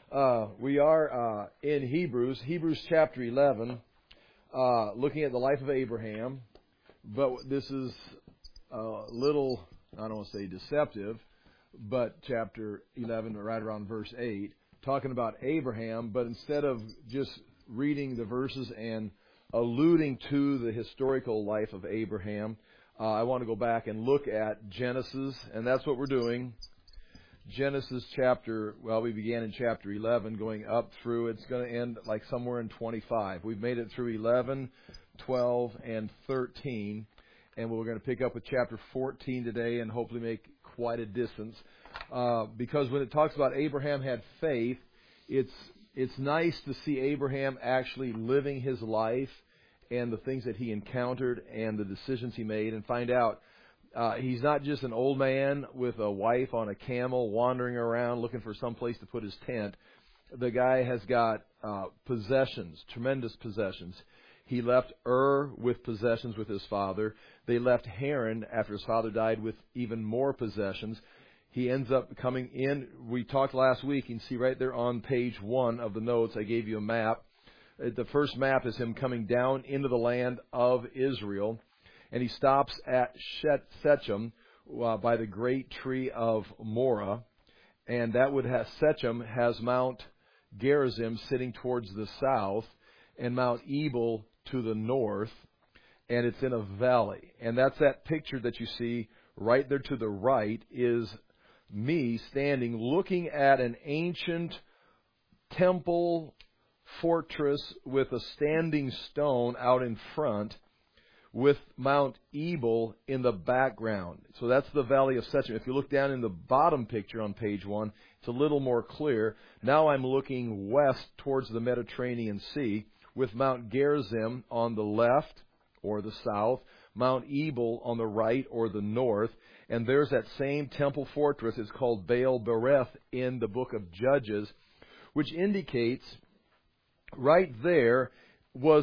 We are in Hebrews chapter 11, looking at the life of Abraham. But this is a little, I don't want to say deceptive, but chapter 11, right around verse 8, talking about Abraham. But instead of just reading the verses and alluding to the historical life of Abraham, I want to go back and look at Genesis, and that's what we're doing. Genesis we began in chapter 11, going up through, it's going to end like somewhere in 25. We've made it through 11, 12, and 13, and we're going to pick up with chapter 14 today and hopefully make quite a distance. Because when it talks about Abraham had faith, it's nice to see Abraham actually living his life and the things that he encountered and the decisions he made, and find out he's not just an old man with a wife on a camel wandering around looking for some place to put his tent. The guy has got possessions, tremendous possessions. He left Ur with possessions with his father. They left Haran after his father died with even more possessions. He ends up coming in. We talked last week. You can see right there on page 1 of the notes, I gave you a map. The first map is him coming down into the land of Israel. And he stops at Shechem by the great tree of Morah. And that would have, Shechem has Mount Gerizim sitting towards the south and Mount Ebal to the north. And it's in a valley. And that's that picture that you see right there to the right is me standing looking at an ancient temple fortress with a standing stone out in front with Mount Ebal in the background. So that's the valley of Shechem. If you look down in the bottom picture on page 1, it's a little more clear. Now I'm looking west towards the Mediterranean Sea with Mount Gerizim on the left or the south, Mount Ebal on the right or the north, and there's that same temple fortress. It's called Baal Bereth in the book of Judges, which indicates right there was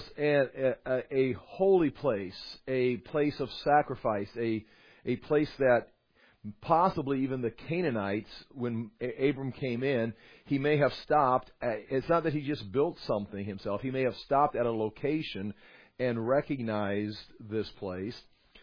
a holy place, a place of sacrifice, a place that possibly even the Canaanites, when Abram came in, he may have stopped. It's not that he just built something himself. He may have stopped at a location and recognized this place.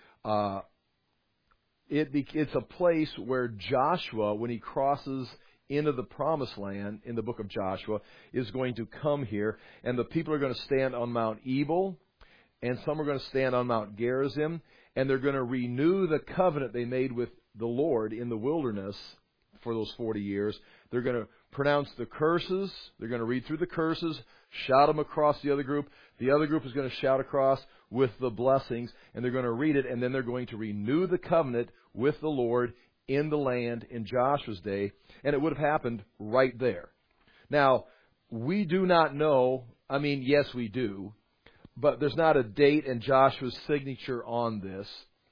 It's a place where Joshua, when he crosses into the promised land in the book of Joshua, is going to come here, and the people are going to stand on Mount Ebal, and some are going to stand on Mount Gerizim, and they're going to renew the covenant they made with the Lord in the wilderness for those 40 years. They're going to pronounce the curses. They're going to read through the curses, shout them across the other group. The other group is going to shout across with the blessings, and they're going to read it, and then they're going to renew the covenant with the Lord in the land in Joshua's day, and it would have happened right there. Now, we do not know, yes we do, but there's not a date and Joshua's signature on this,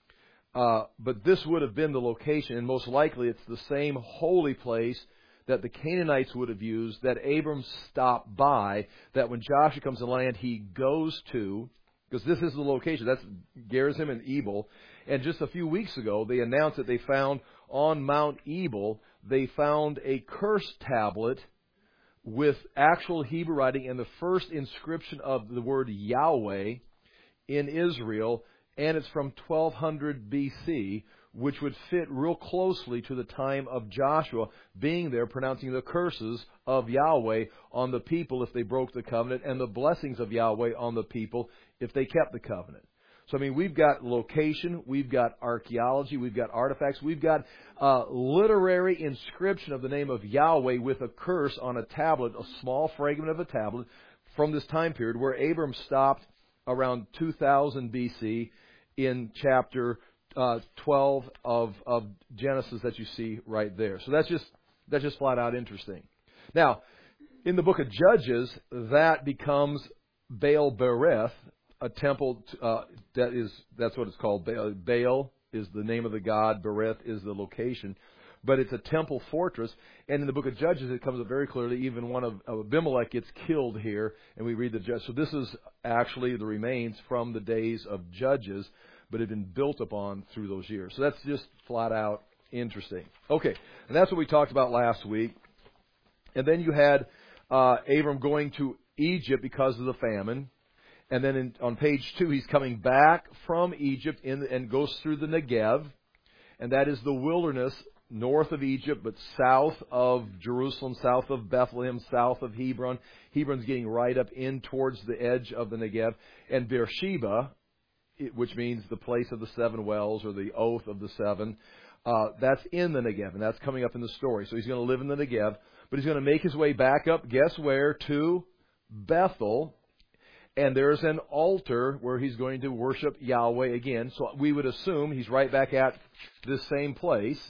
but this would have been the location, and most likely it's the same holy place that the Canaanites would have used, that Abram stopped by, that when Joshua comes to land, he goes to, because this is the location. That's Gerizim and Ebal. And just a few weeks ago, they announced that they found on Mount Ebal, they found a curse tablet with actual Hebrew writing and the first inscription of the word Yahweh in Israel, and it's from 1200 BC, which would fit real closely to the time of Joshua being there pronouncing the curses of Yahweh on the people if they broke the covenant, and the blessings of Yahweh on the people if they kept the covenant. So, we've got location, we've got archaeology, we've got artifacts, we've got literary inscription of the name of Yahweh with a curse on a tablet, a small fragment of a tablet from this time period where Abram stopped around 2000 BC in chapter 12 of Genesis that you see right there. So that's just flat out interesting. Now, in the book of Judges, that becomes Baal Bereth, a temple that's what it's called. Baal is the name of the god. Bereth is the location. But it's a temple fortress. And in the book of Judges, it comes up very clearly. Even one of Abimelech gets killed here. And we read the Judges. So this is actually the remains from the days of Judges, but had been built upon through those years. So that's just flat out interesting. Okay. And that's what we talked about last week. And then you had Abram going to Egypt because of the famine. And then on page 2, he's coming back from Egypt and goes through the Negev. And that is the wilderness north of Egypt, but south of Jerusalem, south of Bethlehem, south of Hebron. Hebron's getting right up in towards the edge of the Negev. And Beersheba, which means the place of the 7 wells or the oath of the 7, that's in the Negev, and that's coming up in the story. So he's going to live in the Negev, but he's going to make his way back up, guess where? To Bethel. And there's an altar where he's going to worship Yahweh again. So we would assume he's right back at this same place.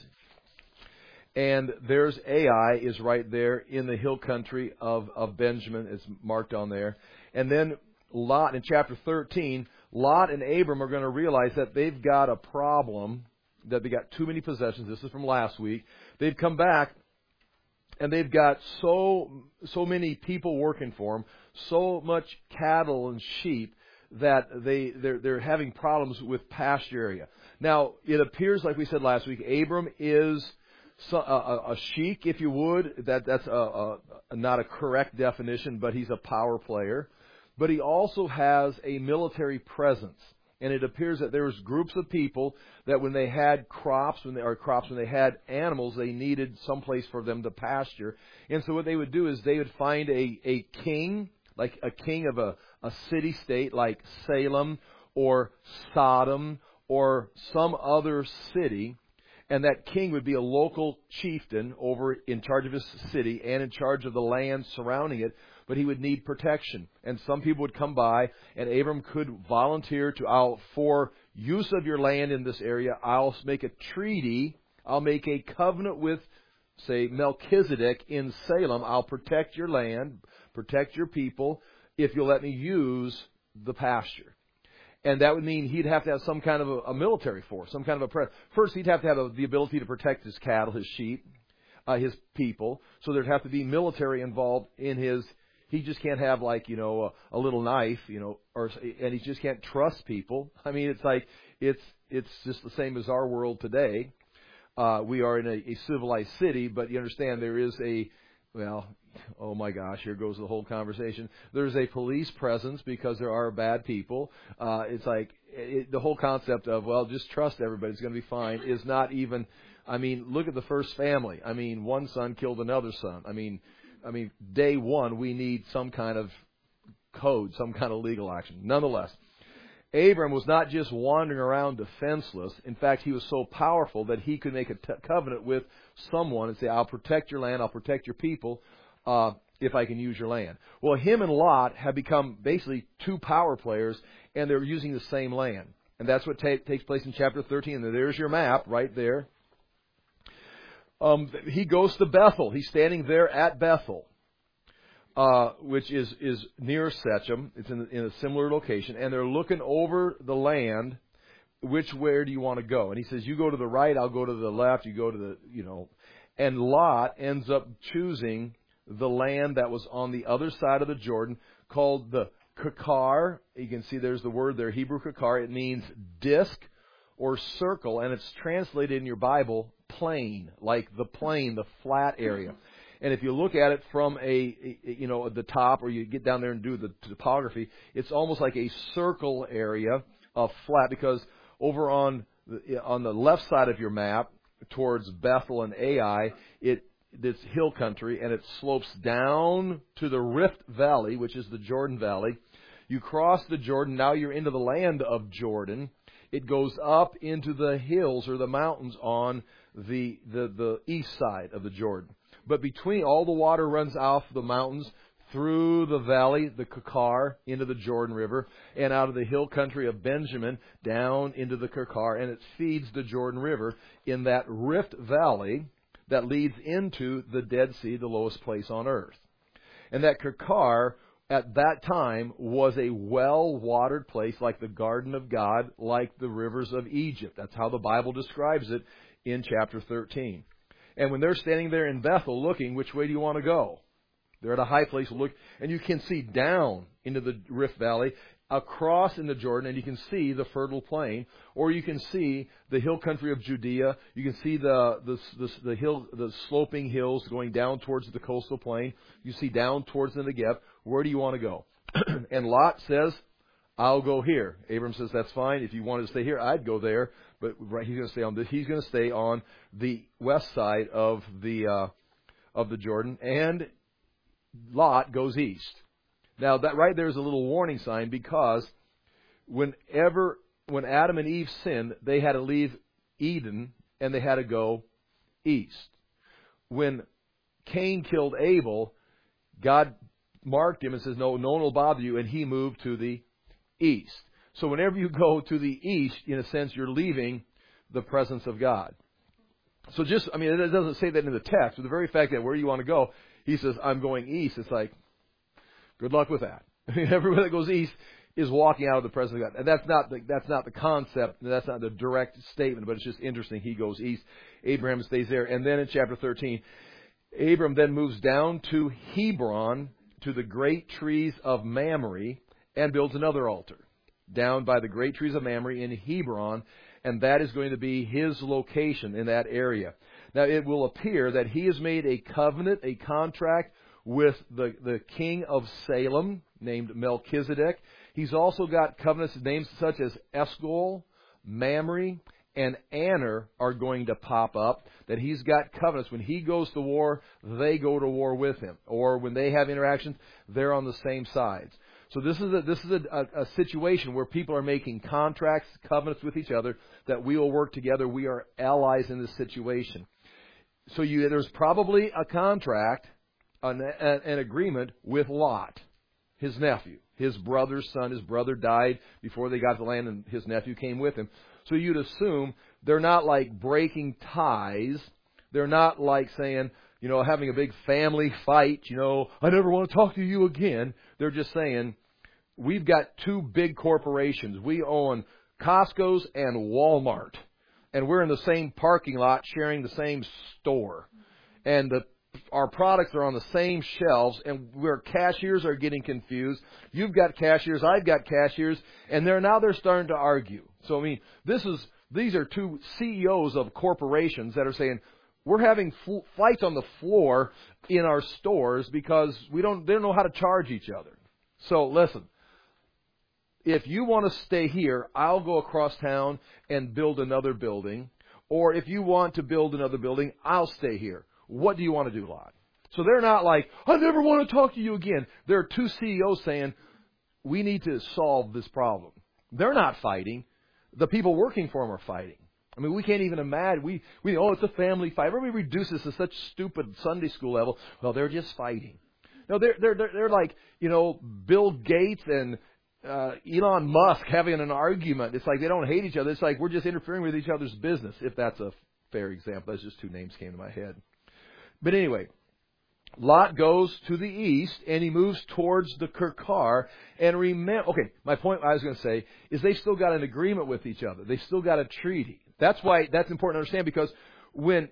And there's Ai is right there in the hill country of Benjamin. It's marked on there. And then Lot, in chapter 13, Lot and Abram are going to realize that they've got a problem, that they got too many possessions. This is from last week. They've come back, and they've got so many people working for them, so much cattle and sheep, that they're having problems with pasture area. Now, it appears, like we said last week, Abram is a sheik, if you would. That's not a correct definition, but he's a power player. But he also has a military presence. And it appears that there was groups of people that when they had crops, when they had animals, they needed someplace for them to pasture. And so what they would do is they would find a king, like a king of a city-state like Salem or Sodom or some other city. And that king would be a local chieftain over in charge of his city and in charge of the land surrounding it. But he would need protection. And some people would come by, and Abram could volunteer for use of your land in this area, I'll make a treaty, I'll make a covenant with, say, Melchizedek in Salem. I'll protect your land, protect your people, if you'll let me use the pasture. And that would mean he'd have to have some kind of a military force, some kind of First, he'd have to have the ability to protect his cattle, his sheep, his people. So there'd have to be military involved in his. He just can't have a little knife, and he just can't trust people. I mean, it's like it's just the same as our world today. We are in a civilized city, but you understand there is oh my gosh, here goes the whole conversation. There's a police presence because there are bad people. It's like the whole concept of, just trust everybody, it's going to be fine, is not even. I mean, look at the first family. I mean, one son killed another son. I mean, day one, we need some kind of code, some kind of legal action. Nonetheless, Abram was not just wandering around defenseless. In fact, he was so powerful that he could make a covenant with someone and say, I'll protect your land, I'll protect your people, if I can use your land. Well, him and Lot have become basically two power players, and they're using the same land. And that's what takes place in chapter 13. And there's your map right there. He goes to Bethel. He's standing there at Bethel, which is near Shechem. It's in a similar location. And they're looking over the land. Where do you want to go? And he says, you go to the right, I'll go to the left. You go to the, And Lot ends up choosing the land that was on the other side of the Jordan, called the Kekar. You can see there's the word there, Hebrew Kekar. It means disc or circle, and it's translated in your Bible plain, like the plain, the flat area. And if you look at it from the top, or you get down there and do the topography, it's almost like a circle area of flat, because over on the left side of your map, towards Bethel and Ai, this hill country, and it slopes down to the Rift Valley, which is the Jordan Valley. You cross the Jordan, now you're into the land of Jordan. It goes up into the hills or the mountains on the east side of the Jordan. But between, all the water runs off the mountains through the valley, the Kekar, into the Jordan River, and out of the hill country of Benjamin down into the Kekar, and it feeds the Jordan River in that Rift Valley that leads into the Dead Sea, the lowest place on earth. And that Kekar, at that time, was a well-watered place, like the Garden of God, like the rivers of Egypt. That's how the Bible describes it in chapter 13. And when they're standing there in Bethel looking, which way do you want to go? They're at a high place, look, and you can see down into the Rift Valley, across in the Jordan, and you can see the fertile plain, or you can see the hill country of Judea. You can see the sloping hills going down towards the coastal plain. You see down towards the Negev. Where do you want to go? And Lot says, I'll go here. Abram says, that's fine. If you wanted to stay here, I'd go there. But he's going to stay on this. He's going to stay on the west side of the Jordan, and Lot goes east. Now that right there is a little warning sign, because when Adam and Eve sinned, they had to leave Eden and they had to go east. When Cain killed Abel, God marked him and says, no one will bother you, and he moved to the east. So whenever you go to the east, in a sense, you're leaving the presence of God. So it doesn't say that in the text, but the very fact that where you want to go, he says, I'm going east. It's like, good luck with that. Everyone that goes east is walking out of the presence of God. And that's not the concept. That's not the direct statement, but it's just interesting. He goes east. Abraham stays there. And then in chapter 13, Abram then moves down to Hebron, to the great trees of Mamre, and builds another altar down by the great trees of Mamre in Hebron, and that is going to be his location in that area. Now, it will appear that he has made a covenant, a contract with the king of Salem, named Melchizedek. He's also got covenants, names such as Escol, Mamre, and Aner are going to pop up, that he's got covenants. When he goes to war, they go to war with him. Or when they have interactions, they're on the same sides. So this is a situation where people are making contracts, covenants with each other, that we will work together. We are allies in this situation. So there's probably a contract, an agreement with Lot, his nephew, his brother's son. His brother died before they got the land, and his nephew came with him. So you'd assume they're not like breaking ties. They're not like saying, having a big family fight, I never want to talk to you again. They're just saying, we've got two big corporations. We own Costco's and Walmart. And we're in the same parking lot sharing the same store. And our products are on the same shelves, and where cashiers are getting confused. You've got cashiers, I've got cashiers, and they're starting to argue. So these are two CEOs of corporations that are saying, we're having fights on the floor in our stores because they don't know how to charge each other. So listen, if you want to stay here, I'll go across town and build another building. Or if you want to build another building, I'll stay here. What do you want to do, Lot? So they're not like, I never want to talk to you again. There are two CEOs saying, we need to solve this problem. They're not fighting. The people working for them are fighting. I mean, we can't even imagine. It's a family fight. Everybody reduces to such stupid Sunday school level. Well, they're just fighting. No, they're like, Bill Gates and Elon Musk having an argument. It's like they don't hate each other. It's like we're just interfering with each other's business, if that's a fair example. That's just two names came to my head. But anyway, Lot goes to the east, and he moves towards the Kerkar. And my point I was going to say is they still got an agreement with each other. They still got a treaty. That's why that's important to understand, because when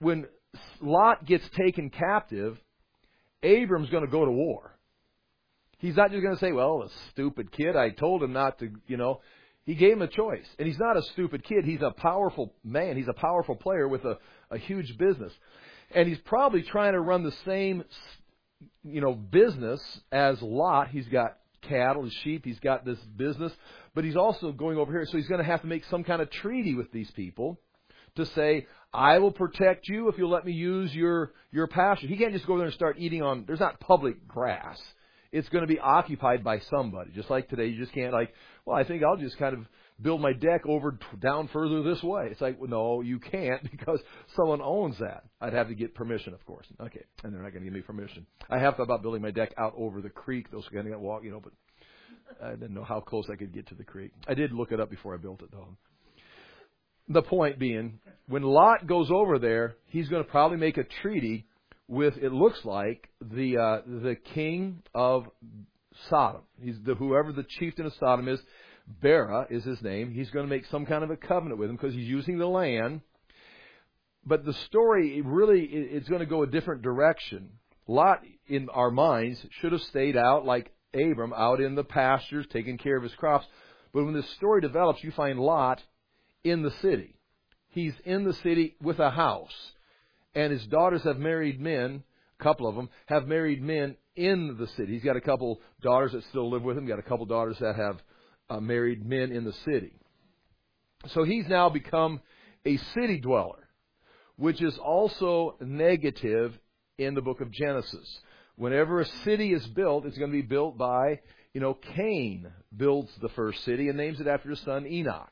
Lot gets taken captive, Abram's going to go to war. He's not just going to say, well, a stupid kid, I told him not to, He gave him a choice. And he's not a stupid kid. He's a powerful man. He's a powerful player with a huge business. And he's probably trying to run the same, business as Lot. He's got cattle, his sheep. He's got this business. But he's also going over here. So he's going to have to make some kind of treaty with these people to say, I will protect you if you'll let me use your pasture. He can't just go there and start eating on, there's not public grass. It's going to be occupied by somebody. Just like today, you just can't I think I'll just kind of build my deck down further this way. It's like, well, no, you can't, because someone owns that. I'd have to get permission, of course. Okay, and they're not going to give me permission. I have thought about building my deck out over the creek. Those kind of walk, but I didn't know how close I could get to the creek. I did look it up before I built it, though. The point being, when Lot goes over there, he's going to probably make a treaty with, it looks like, the king of Sodom. Whoever the chieftain of Sodom is. Bera is his name. He's going to make some kind of a covenant with him because he's using the land. But the story really is going to go a different direction. Lot, in our minds, should have stayed out like Abram out in the pastures, taking care of his crops. But when this story develops, you find Lot in the city. He's in the city with a house. And his daughters have married men, a couple of them, have married men in the city. He's got a couple daughters that still live with him. Got a couple daughters that have married men in the city. So he's now become a city dweller, which is also negative in the book of Genesis. Whenever a city is built, it's going to be built by, Cain builds the first city and names it after his son Enoch.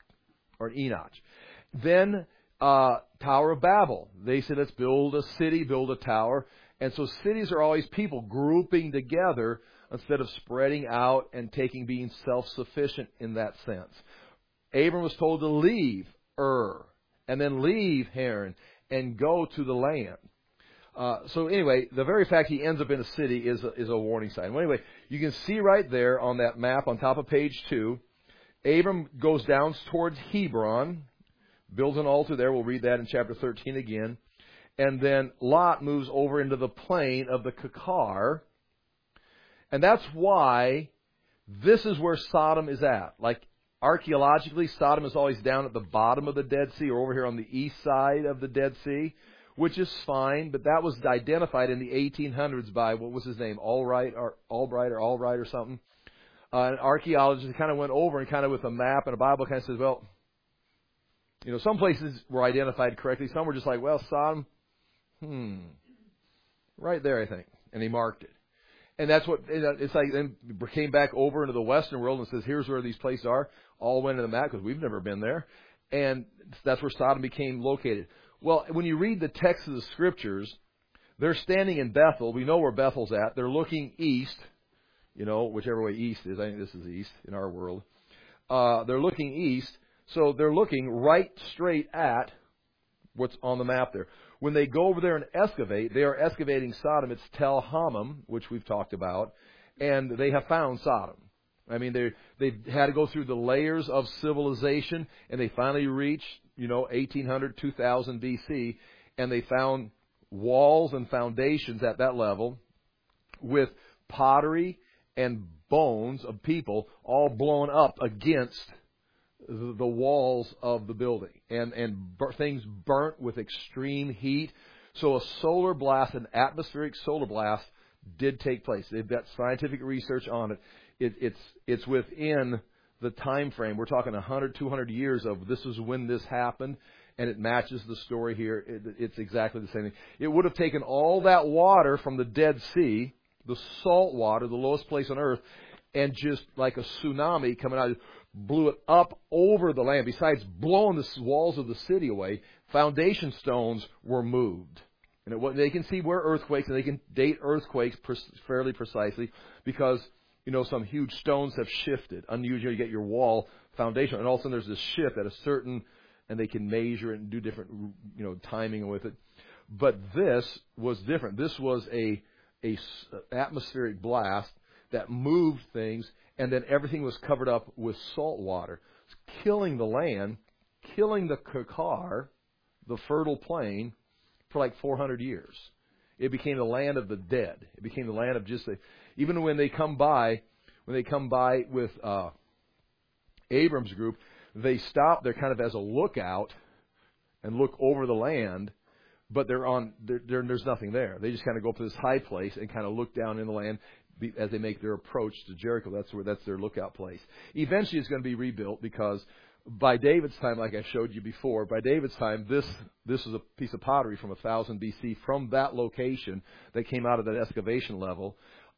Then Tower of Babel. They said, let's build a city, build a tower. And so cities are always people grouping together instead of spreading out and being self-sufficient in that sense. Abram was told to leave Ur and then leave Haran and go to the land. So anyway, the very fact he ends up in a city is a warning sign. Well, anyway, you can see right there on that map on top of page 2, Abram goes down towards Hebron, builds an altar there. We'll read that in chapter 13 again. And then Lot moves over into the plain of the Kekar. And that's why this is where Sodom is at. Like, archaeologically, Sodom is always down at the bottom of the Dead Sea, or over here on the east side of the Dead Sea, which is fine, but that was identified in the 1800s by, what was his name, Albright or something. An archaeologist kind of went over and kind of with a map and a Bible kind of says, well, some places were identified correctly. Some were just like, well, Sodom, right there, I think. And he marked it. And that's what, it's like, then came back over into the Western world and says, here's where these places are. All went into the map because we've never been there. And that's where Sodom became located. Well, when you read the text of the Scriptures, they're standing in Bethel. We know where Bethel's at. They're looking east, whichever way east is. I think this is east in our world. They're looking east. So they're looking right straight at what's on the map there. When they go over there and excavate, they are excavating Sodom. It's Tel Hammam, which we've talked about, and they have found Sodom. I mean, they've had to go through the layers of civilization, and they finally reached, 1800, 2000 BC, and they found walls and foundations at that level with pottery and bones of people all blown up against the walls of the building, and things burnt with extreme heat. So a solar blast, an atmospheric solar blast, did take place. They've got scientific research on it. It's within the time frame. We're talking 100, 200 years of this is when this happened, and it matches the story here. It's exactly the same thing. It would have taken all that water from the Dead Sea, the salt water, the lowest place on earth, and just like a tsunami coming out, blew it up over the land. Besides blowing the walls of the city away, foundation stones were moved. And they can see where earthquakes, and they can date earthquakes fairly precisely because, some huge stones have shifted. Unusually, you get your wall foundation, and all of a sudden there's this shift at a certain, and they can measure it and do different, timing with it. But this was different. This was a atmospheric blast that moved things, and then everything was covered up with salt water, killing the land, killing the Kekar, the fertile plain, for like 400 years. It became the land of the dead. It became the land of even when they come by with Abram's group, they stop there kind of as a lookout and look over the land, but there's nothing there. They just kind of go up to this high place and kind of look down in the land as they make their approach to Jericho. That's their lookout place. Eventually it's going to be rebuilt because by David's time, like I showed you before, by David's time, this is a piece of pottery from 1000 BC from that location that came out of that excavation level.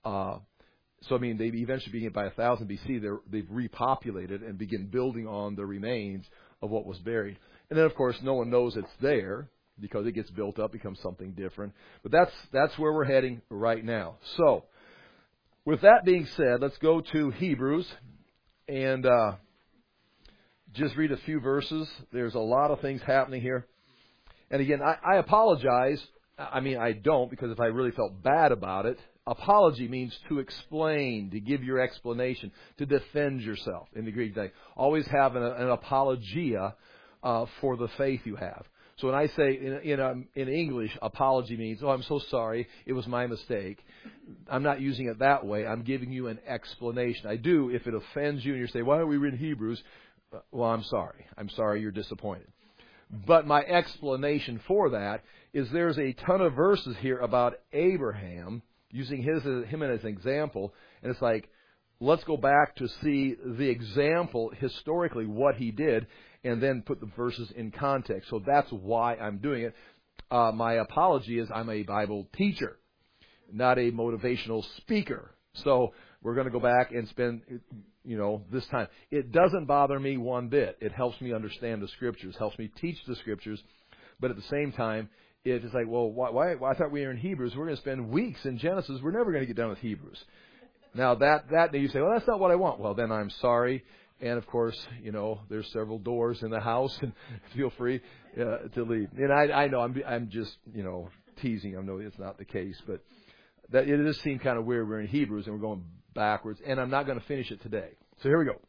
So, they eventually begin by 1000 BC, they've repopulated and begin building on the remains of what was buried. And then, of course, no one knows it's there because it gets built up, becomes something different. But that's where we're heading right now. So, with that being said, let's go to Hebrews and just read a few verses. There's a lot of things happening here. And again, I apologize. I don't, because if I really felt bad about it, apology means to explain, to give your explanation, to defend yourself in the Greek day. Always have an apologia for the faith you have. So when I say in English, apology means, oh, I'm so sorry, it was my mistake. I'm not using it that way. I'm giving you an explanation. I do if it offends you and you say, why don't we read Hebrews? Well, I'm sorry. I'm sorry you're disappointed. But my explanation for that is there's a ton of verses here about Abraham, using him as an example, and it's like, let's go back to see the example historically, what he did, and then put the verses in context. So that's why I'm doing it. My apology is I'm a Bible teacher, not a motivational speaker. So we're going to go back and spend, this time. It doesn't bother me one bit. It helps me understand the Scriptures, helps me teach the Scriptures. But at the same time, it's like, well, why? I thought we were in Hebrews. We're going to spend weeks in Genesis. We're never going to get done with Hebrews. Now, that you say, well, that's not what I want. Well, then I'm sorry. And, of course, there's several doors in the house, and feel free to leave. And I know I'm just, teasing. I know it's not the case. But that it does seem kind of weird. We're in Hebrews, and we're going backwards. And I'm not going to finish it today. So here we go.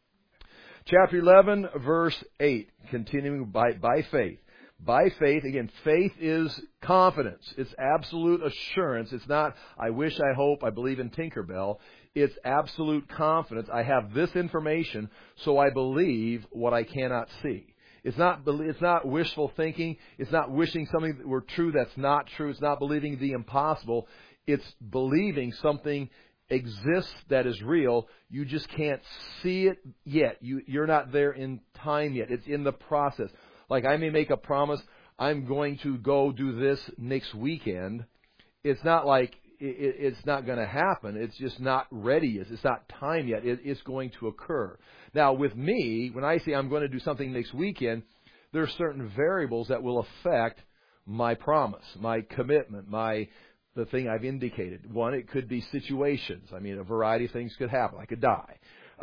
Chapter 11, verse 8, continuing by faith. By faith, again, faith is confidence. It's absolute assurance. It's not, I wish, I hope, I believe in Tinkerbell. It's absolute confidence. I have this information, so I believe what I cannot see. It's not wishful thinking. It's not wishing something that were true that's not true. It's not believing the impossible. It's believing something exists that is real. You just can't see it yet. You're not there in time yet. It's in the process. Like I may make a promise, I'm going to go do this next weekend. It's not like it's not going to happen. It's just not ready yet. It's not time yet. It's going to occur. Now, with me, when I say I'm going to do something next weekend, there are certain variables that will affect my promise, my commitment, the thing I've indicated. One, it could be situations. I mean, a variety of things could happen. I could die.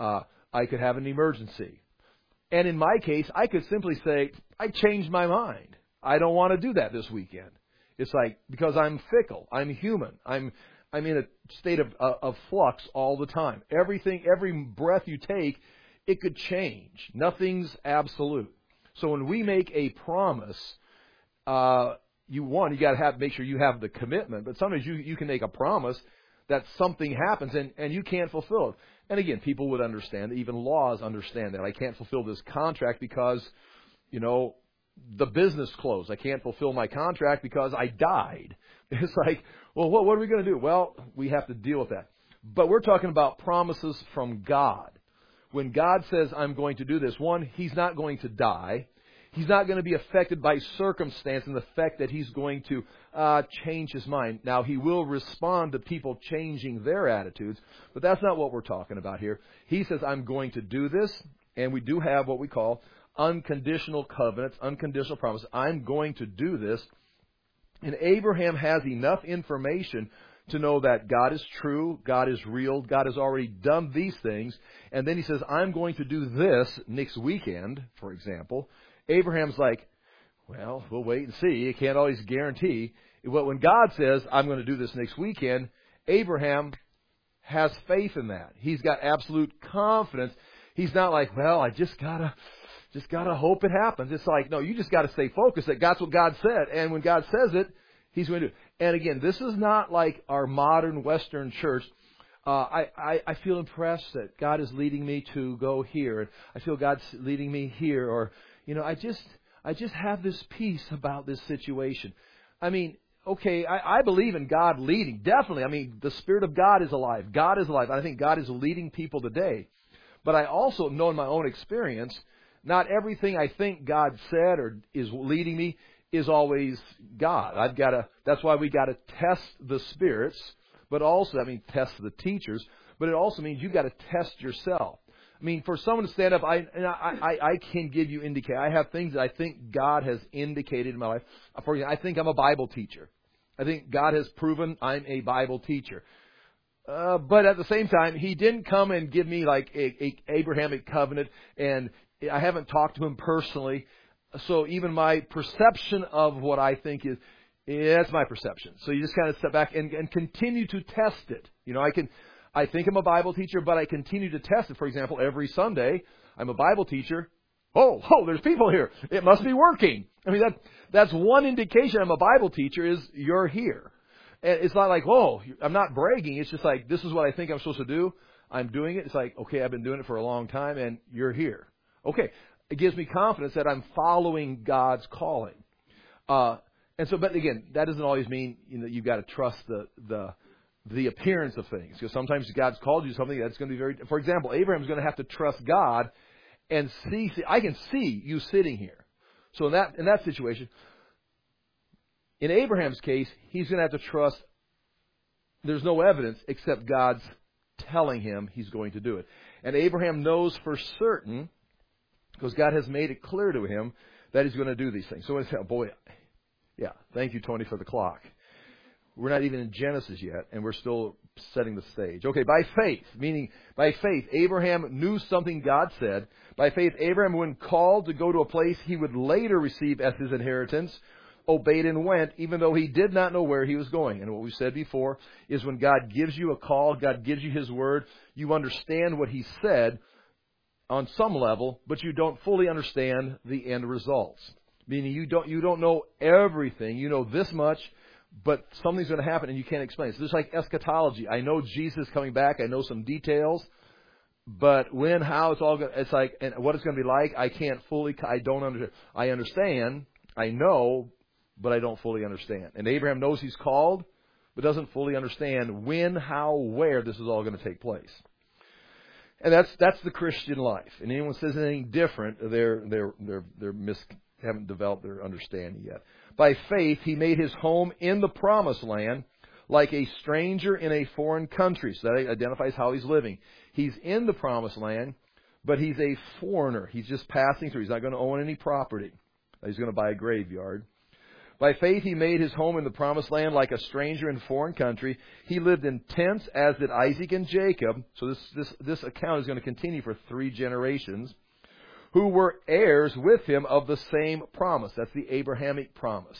I could have an emergency. And in my case, I could simply say, I changed my mind. I don't want to do that this weekend. It's like, because I'm fickle. I'm human. I'm in a state of flux all the time. Every breath you take, it could change. Nothing's absolute. So when we make a promise, you got to make sure you have the commitment. But sometimes you can make a promise that something happens and you can't fulfill it. And again, people would understand, even laws understand that. I can't fulfill this contract because, the business closed. I can't fulfill my contract because I died. It's like, well, what are we going to do? Well, we have to deal with that. But we're talking about promises from God. When God says, I'm going to do this, one, He's not going to die. He's not going to be affected by circumstance and the fact that He's going to change His mind. Now, He will respond to people changing their attitudes, but that's not what we're talking about here. He says, I'm going to do this, and we do have what we call unconditional covenants, unconditional promises. I'm going to do this. And Abraham has enough information to know that God is true, God is real, God has already done these things. And then he says, I'm going to do this next weekend, for example. Abraham's like, well, we'll wait and see. You can't always guarantee. But when God says, I'm going to do this next weekend, Abraham has faith in that. He's got absolute confidence. He's not like, well, I just gotta hope it happens. It's like, no, you just got to stay focused that that's what God said. And when God says it, He's going to do it. And again, this is not like our modern Western church. I feel impressed that God is leading me to go here. I feel God's leading me here. Or, I just have this peace about this situation. I mean, okay, I believe in God leading. Definitely. I mean, the Spirit of God is alive. God is alive. I think God is leading people today. But I also know in my own experience, not everything I think God said or is leading me is always God. That's why we got to test the spirits, but also, test the teachers, but it also means you've got to test yourself. I mean, for someone to stand up, I can give you I have things that I think God has indicated in my life. For example, I think I'm a Bible teacher. I think God has proven I'm a Bible teacher. But at the same time, He didn't come and give me like a Abrahamic covenant, and I haven't talked to Him personally. So even my perception of what I think that's my perception. So you just kind of step back and continue to test it. I think I'm a Bible teacher, but I continue to test it. For example, every Sunday, I'm a Bible teacher. Oh, there's people here. It must be working. I mean, that's one indication I'm a Bible teacher is you're here. And it's not like, oh, I'm not bragging. It's just like, this is what I think I'm supposed to do. I'm doing it. It's like, okay, I've been doing it for a long time, and you're here. Okay. It gives me confidence that I'm following God's calling. And so, but again, that doesn't always mean you've got to trust the appearance of things. Because sometimes God's called you to something that's going to be very... For example, Abraham's going to have to trust God and see... I can see you sitting here. So in that situation, in Abraham's case, he's going to have to trust... There's no evidence except God's telling him he's going to do it. And Abraham knows for certain, because God has made it clear to him, that he's going to do these things. So I say, oh boy, yeah, thank you, Tony, for the clock. We're not even in Genesis yet, and we're still setting the stage. Okay, by faith, meaning by faith, Abraham knew something God said. By faith, Abraham, when called to go to a place he would later receive as his inheritance, obeyed and went, even though he did not know where he was going. And what we said before is when God gives you a call, God gives you His Word, you understand what He said on some level, but you don't fully understand the end results. Meaning you don't know everything. You know this much, but something's going to happen and you can't explain it. So it's like eschatology. I know Jesus is coming back. I know some details, but when, how, it's like, and what it's going to be like, I don't understand. I understand, I know, but I don't fully understand. And Abraham knows he's called, but doesn't fully understand when, how, where this is all going to take place. And that's the Christian life. And anyone says anything different, they haven't developed their understanding yet. By faith, he made his home in the promised land, like a stranger in a foreign country. So that identifies how he's living. He's in the promised land, but he's a foreigner. He's just passing through. He's not going to own any property. He's going to buy a graveyard. By faith, he made his home in the promised land like a stranger in a foreign country. He lived in tents, as did Isaac and Jacob. So this account is going to continue for 3 generations, who were heirs with him of the same promise. That's the Abrahamic promise.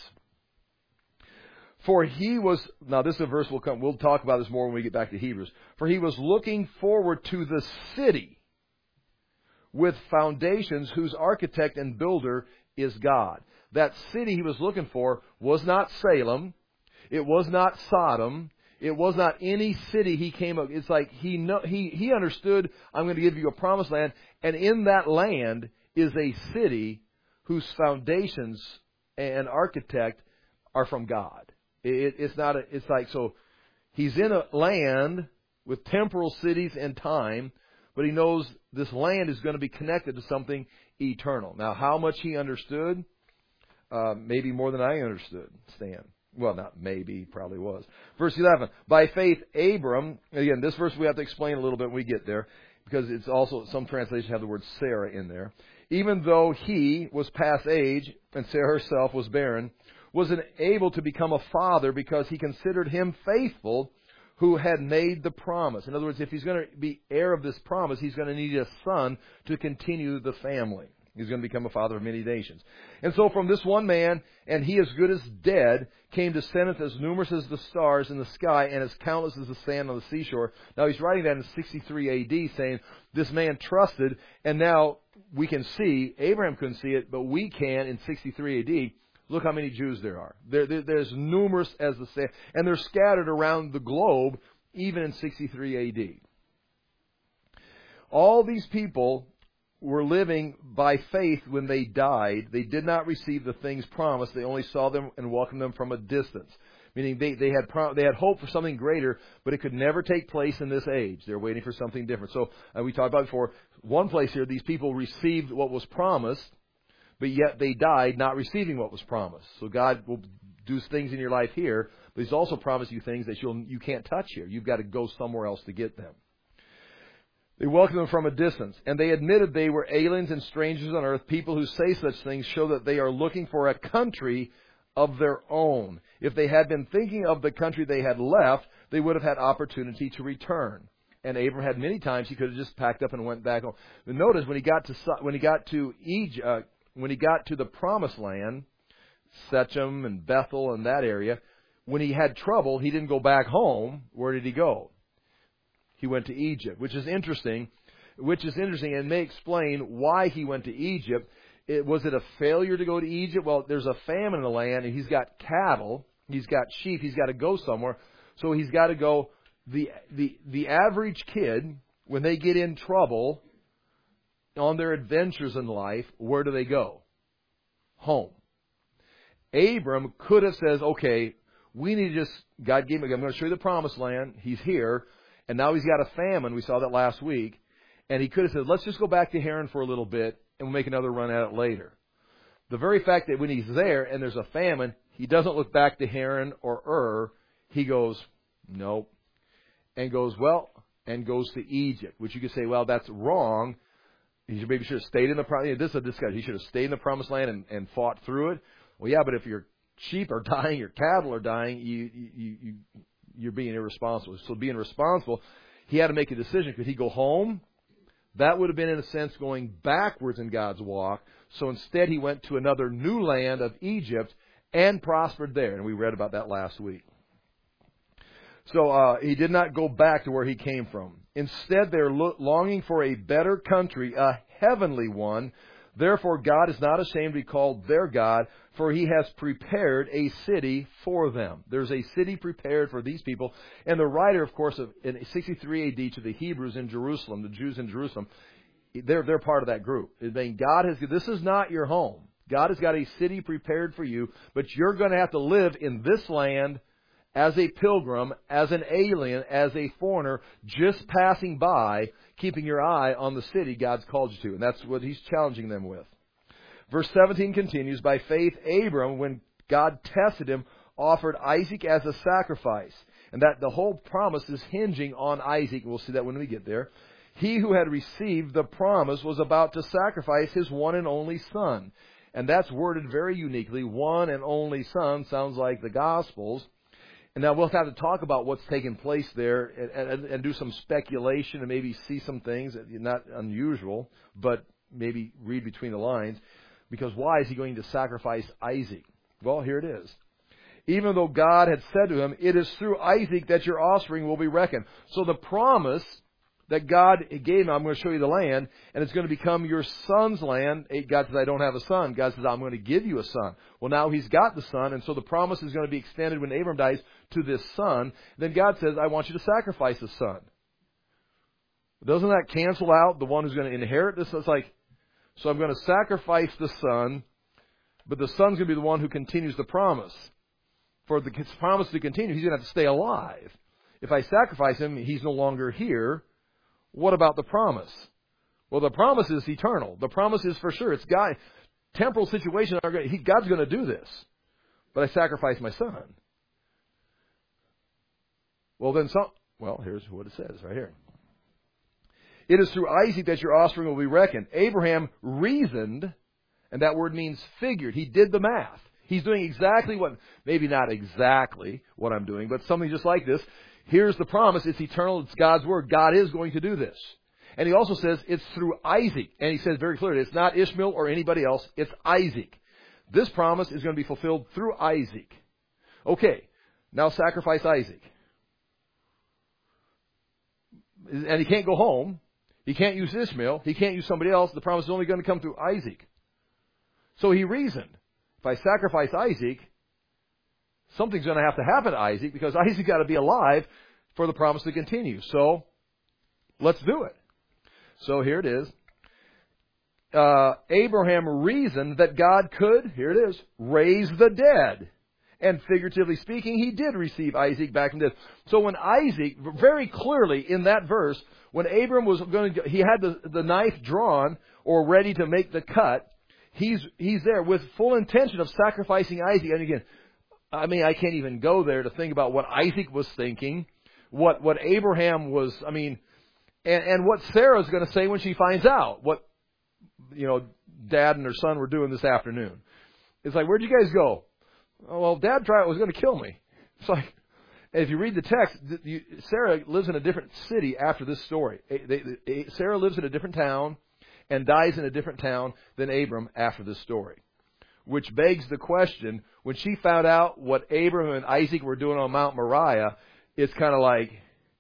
For he was, now this is a verse we'll talk about this more when we get back to Hebrews. For he was looking forward to the city with foundations, whose architect and builder is God. That city he was looking for was not Salem. It was not Sodom. It was not any city he came up. It's like he understood, I'm going to give you a promised land. And in that land is a city whose foundations and architect are from God. It's like, so he's in a land with temporal cities and time, but he knows this land is going to be connected to something eternal. Now, how much he understood? Maybe more than I understood, Stan. Well, not maybe, probably was. Verse 11, by faith Abram, again, this verse we have to explain a little bit when we get there, because it's also, some translations have the word Sarah in there. Even though he was past age, and Sarah herself was barren, was able to become a father because he considered him faithful who had made the promise. In other words, if he's going to be heir of this promise, he's going to need a son to continue the family. He's going to become a father of many nations. And so from this one man, and he as good as dead, came descendants as numerous as the stars in the sky and as countless as the sand on the seashore. Now he's writing that in 63 A.D., saying this man trusted, and now we can see, Abraham couldn't see it, but we can in 63 A.D., look how many Jews there are. There's numerous as the sand, and they're scattered around the globe, even in 63 A.D. All these people were living by faith when they died. They did not receive the things promised. They only saw them and welcomed them from a distance. Meaning they had hope for something greater, but it could never take place in this age. They're waiting for something different. So we talked about before, one place here, these people received what was promised, but yet they died not receiving what was promised. So God will do things in your life here, but He's also promised you things that you can't touch here. You've got to go somewhere else to get them. They welcomed them from a distance, and they admitted they were aliens and strangers on earth. People who say such things show that they are looking for a country of their own. If they had been thinking of the country they had left, they would have had opportunity to return. And Abram had many times he could have just packed up and went back home. But notice when he got to Egypt, when he got to the Promised Land, Shechem and Bethel and that area, when he had trouble, he didn't go back home. Where did he go? He went to Egypt, which is interesting and may explain why he went to Egypt. Was it a failure to go to Egypt? Well, there's a famine in the land, and he's got cattle, he's got sheep, he's got to go somewhere. So he's got to go. The average kid, when they get in trouble on their adventures in life, where do they go? Home. Abram could have said, okay, we need to just, God gave me, I'm going to show you the promised land. He's here. And now he's got a famine. We saw that last week. And he could have said, let's just go back to Haran for a little bit and we'll make another run at it later. The very fact that when he's there and there's a famine, he doesn't look back to Haran or Ur. He goes, nope. And goes to Egypt, which you could say, well, that's wrong. He maybe should have stayed in the promised. This is a discussion. He should have stayed in the promised land and fought through it. Well, yeah, but if your sheep are dying, your cattle are dying, you're being irresponsible. So being responsible, he had to make a decision. Could he go home? That would have been, in a sense, going backwards in God's walk. So instead, he went to another new land of Egypt and prospered there. And we read about that last week. So he did not go back to where he came from. Instead, they're longing for a better country, a heavenly one. Therefore, God is not ashamed to be called their God, for he has prepared a city for them. There's a city prepared for these people. And the writer, of course, in 63 AD to the Hebrews in Jerusalem, the Jews in Jerusalem, they're part of that group. This is not your home. God has got a city prepared for you, but you're going to have to live in this land as a pilgrim, as an alien, as a foreigner, just passing by, keeping your eye on the city God's called you to. And that's what he's challenging them with. Verse 17 continues, by faith Abram, when God tested him, offered Isaac as a sacrifice. And that the whole promise is hinging on Isaac. We'll see that when we get there. He who had received the promise was about to sacrifice his one and only son. And that's worded very uniquely. One and only son sounds like the Gospels. And now we'll have to talk about what's taken place there and do some speculation and maybe see some things that are not unusual, but maybe read between the lines. Because why is he going to sacrifice Isaac? Well, here it is. Even though God had said to him, it is through Isaac that your offspring will be reckoned. So the promise that God gave him, I'm going to show you the land, and it's going to become your son's land. God says, I don't have a son. God says, I'm going to give you a son. Well, now he's got the son, and so the promise is going to be extended when Abram dies to this son. Then God says, I want you to sacrifice the son. Doesn't that cancel out the one who's going to inherit this? It's like, so I'm going to sacrifice the son, but the son's going to be the one who continues the promise. For the promise to continue, he's going to have to stay alive. If I sacrifice him, he's no longer here. What about the promise? Well, the promise is eternal. The promise is for sure. It's God. Temporal situations are going. God's going to do this, but I sacrifice my son. Well, then here's what it says right here. It is through Isaac that your offspring will be reckoned. Abraham reasoned, and that word means figured. He did the math. He's doing exactly what, maybe not exactly what I'm doing, but something just like this. Here's the promise. It's eternal. It's God's word. God is going to do this. And he also says it's through Isaac. And he says very clearly, it's not Ishmael or anybody else. It's Isaac. This promise is going to be fulfilled through Isaac. Okay, now sacrifice Isaac. And he can't go home. He can't use Ishmael. He can't use somebody else. The promise is only going to come through Isaac. So he reasoned, if I sacrifice Isaac, something's going to have to happen to Isaac because Isaac's got to be alive for the promise to continue. So let's do it. So here it is. Abraham reasoned that God could, here it is, raise the dead. And figuratively speaking, he did receive Isaac back from death. So when Isaac, very clearly in that verse, when Abram was going to, he had the knife drawn or ready to make the cut, he's there with full intention of sacrificing Isaac. And again, I mean, I can't even go there to think about what Isaac was thinking, what Abraham was, and what Sarah's going to say when she finds out what, Dad and her son were doing this afternoon. It's like, where'd you guys go? Oh, well, Dad was going to kill me. It's like, if you read the text, Sarah lives in a different city after this story. Sarah lives in a different town and dies in a different town than Abram after this story. Which begs the question, when she found out what Abraham and Isaac were doing on Mount Moriah, it's kind of like,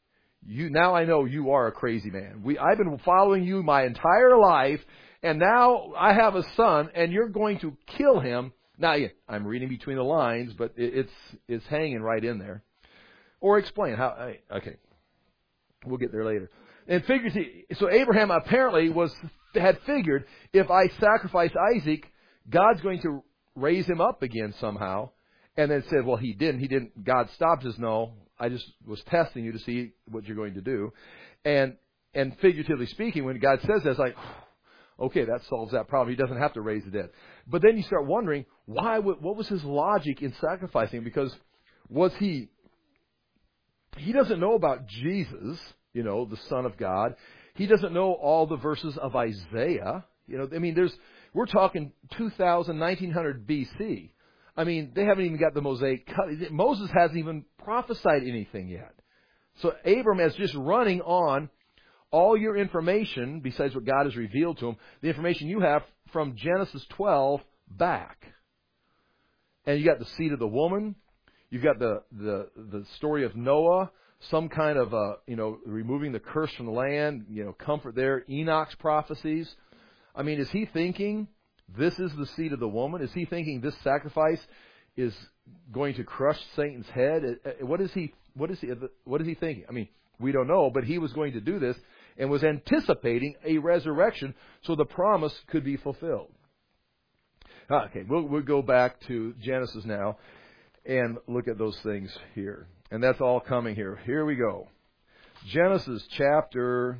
now I know you are a crazy man. I've been following you my entire life, and now I have a son, and you're going to kill him. Now, yeah, I'm reading between the lines, but it's hanging right in there. Or explain how. Okay, we'll get there later. And so Abraham apparently had figured, if I sacrifice Isaac, God's going to raise him up again somehow. And then said, well, he didn't. God stopped his no. I just was testing you to see what you're going to do. And figuratively speaking, when God says that, it's like, okay, that solves that problem. He doesn't have to raise the dead. But then you start wondering, what was his logic in sacrificing? Because he doesn't know about Jesus, the Son of God. He doesn't know all the verses of Isaiah. We're talking 1900 BC. They haven't even got the Mosaic cut. Moses hasn't even prophesied anything yet. So Abram is just running on all your information, besides what God has revealed to him, the information you have from Genesis 12 back. And you got the seed of the woman. You've got the story of Noah, some kind of, removing the curse from the land, comfort there, Enoch's prophecies. Is he thinking this is the seed of the woman? Is he thinking this sacrifice is going to crush Satan's head? What is he thinking? We don't know, but he was going to do this and was anticipating a resurrection so the promise could be fulfilled. Okay, we'll go back to Genesis now and look at those things here. And that's all coming here. Here we go. Genesis chapter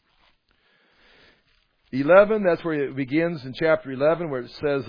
11, that's where it begins in chapter 11, where it says,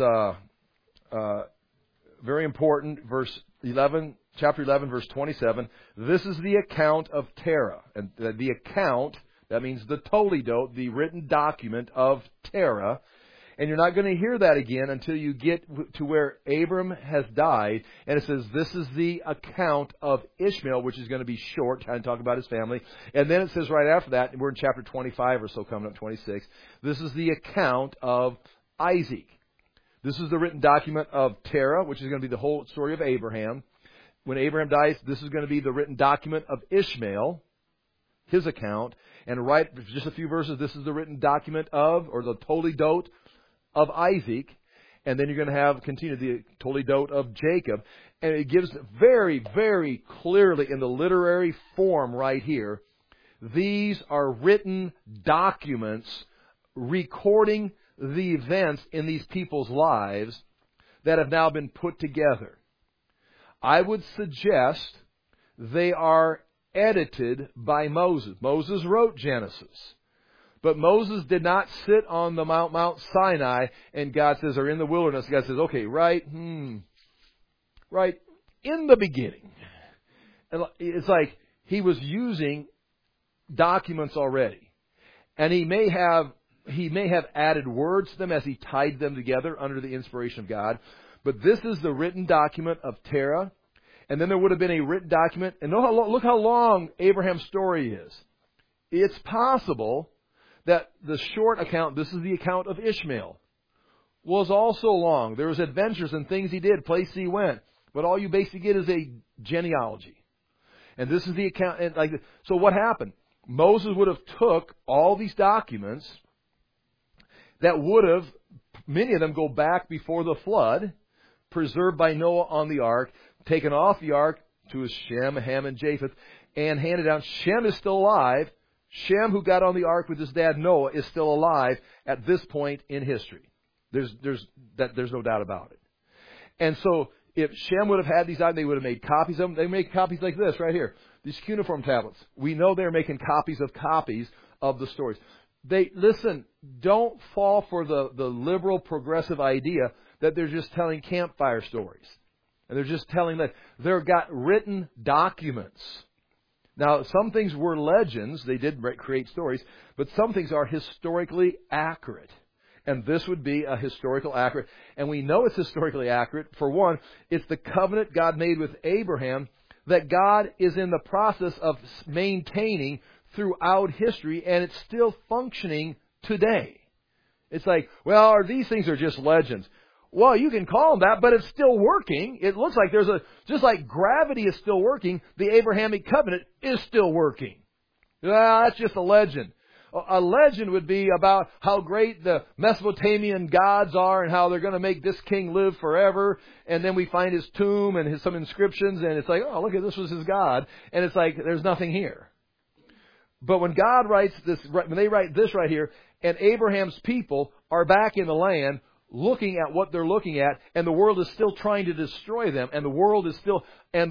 very important, chapter 11, verse 27, this is the account of Terah. And the account, that means the Toledot, the written document of Terah. And you're not going to hear that again until you get to where Abram has died. And it says, this is the account of Ishmael, which is going to be short, kind of talk about his family. And then it says right after that, we're in chapter 25 or so, coming up 26, this is the account of Isaac. This is the written document of Terah, which is going to be the whole story of Abraham. When Abraham dies, this is going to be the written document of Ishmael, his account. And right, just a few verses, this is the written document of, or the Toledot of Isaac, and then you're going to continue the Toledot of Jacob. And it gives very, very clearly in the literary form right here, these are written documents recording the events in these people's lives that have now been put together. I would suggest they are edited by Moses. Moses wrote Genesis. But Moses did not sit on the Mount Sinai, and God says, or in the wilderness, God says, okay, right in the beginning. And it's like he was using documents already. And he may have added words to them as he tied them together under the inspiration of God. But this is the written document of Terah. And then there would have been a written document. And look how long Abraham's story is. It's possible that the short account, this is the account of Ishmael, was also long. There was adventures and things he did, places he went. But all you basically get is a genealogy. And this is the account. And so what happened? Moses would have took all these documents that would have, many of them go back before the flood, preserved by Noah on the ark, taken off the ark to his Shem, Ham, and Japheth, and handed down. Shem is still alive. Shem, who got on the ark with his dad Noah, is still alive at this point in history. There's no doubt about it. And so, if Shem would have had these items, they would have made copies of them. They make copies like this right here. These cuneiform tablets. We know they're making copies of the stories. Don't fall for the liberal progressive idea that they're just telling campfire stories. And they're just telling that they've got written documents. Now, some things were legends. They did create stories. But some things are historically accurate. And this would be a historical accurate. And we know it's historically accurate. For one, it's the covenant God made with Abraham that God is in the process of maintaining throughout history. And it's still functioning today. It's like, well, these things are just legends. Well, you can call them that, but it's still working. It looks like just like gravity is still working, the Abrahamic covenant is still working. Well, that's just a legend. A legend would be about how great the Mesopotamian gods are and how they're going to make this king live forever. And then we find his tomb and some inscriptions, and it's like, oh, look, this was his god. And it's like, there's nothing here. But when God writes this, when they write this right here, and Abraham's people are back in the land looking at what they're looking at, and the world is still trying to destroy them, and the world is still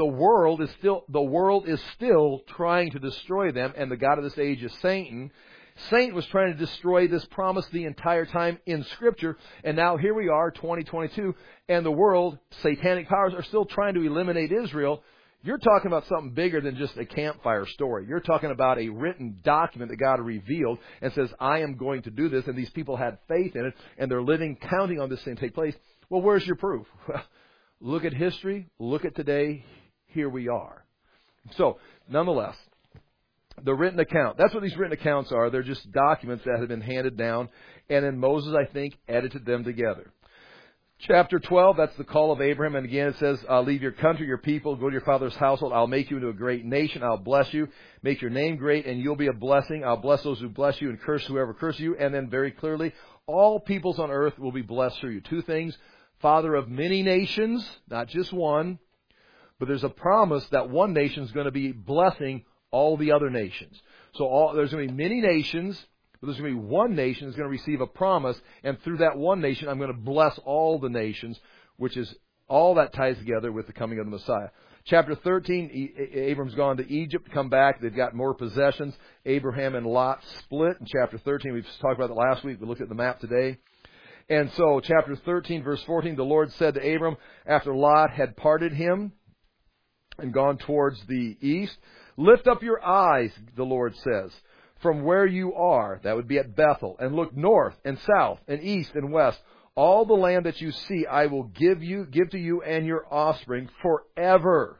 trying to destroy them, and the god of this age is Satan. Satan was trying to destroy this promise the entire time in Scripture, and now here we are, 2022, and the world, satanic powers, are still trying to eliminate Israel. You're talking about something bigger than just a campfire story. You're talking about a written document that God revealed and says, I am going to do this, and these people had faith in it, and they're living, counting on this thing to take place. Well, where's your proof? Look at history, look at today, here we are. So, nonetheless, the written account, that's what these written accounts are. They're just documents that have been handed down, and then Moses, I think, edited them together. Chapter 12, that's the call of Abraham. And again, it says, leave your country, your people, go to your father's household. I'll make you into a great nation. I'll bless you, make your name great, and you'll be a blessing. I'll bless those who bless you and curse whoever curses you. And then very clearly, all peoples on earth will be blessed through you. Two things, father of many nations, not just one, but there's a promise that one nation is going to be blessing all the other nations. So there's going to be many nations, but there's going to be one nation that's going to receive a promise, and through that one nation, I'm going to bless all the nations, which is all that ties together with the coming of the Messiah. Chapter 13, Abram's gone to Egypt, come back. They've got more possessions. Abraham and Lot split. In chapter 13, we've talked about that last week. We looked at the map today. And so, chapter 13, verse 14, the Lord said to Abram, after Lot had parted him and gone towards the east, lift up your eyes, the Lord says, from where you are, that would be at Bethel, and look north and south and east and west. All the land that you see I will give to you and your offspring forever.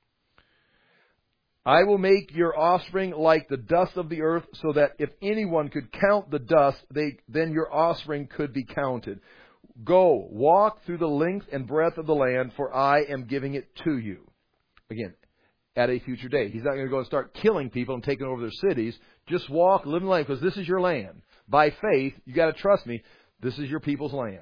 I will make your offspring like the dust of the earth, so that if anyone could count the dust, then your offspring could be counted. Go, walk through the length and breadth of the land, for I am giving it to you. Again, at a future day. He's not going to go and start killing people and taking over their cities. Just walk, live in the land, because this is your land. By faith, you got to trust me, this is your people's land.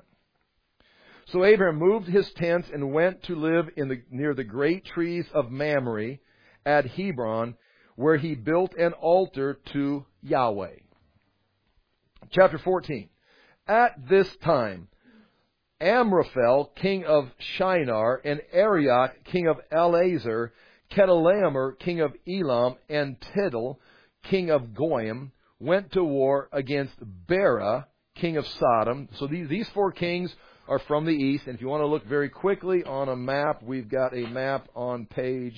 So Abraham moved his tents and went to live near the great trees of Mamre at Hebron, where he built an altar to Yahweh. Chapter 14. At this time, Amraphel, king of Shinar, and Arioch, king of Elazar, Chedorlaomer, king of Elam, and Tidal, king of Goyim, went to war against Bera, king of Sodom. So these four kings are from the east. And if you want to look very quickly on a map, we've got a map on page...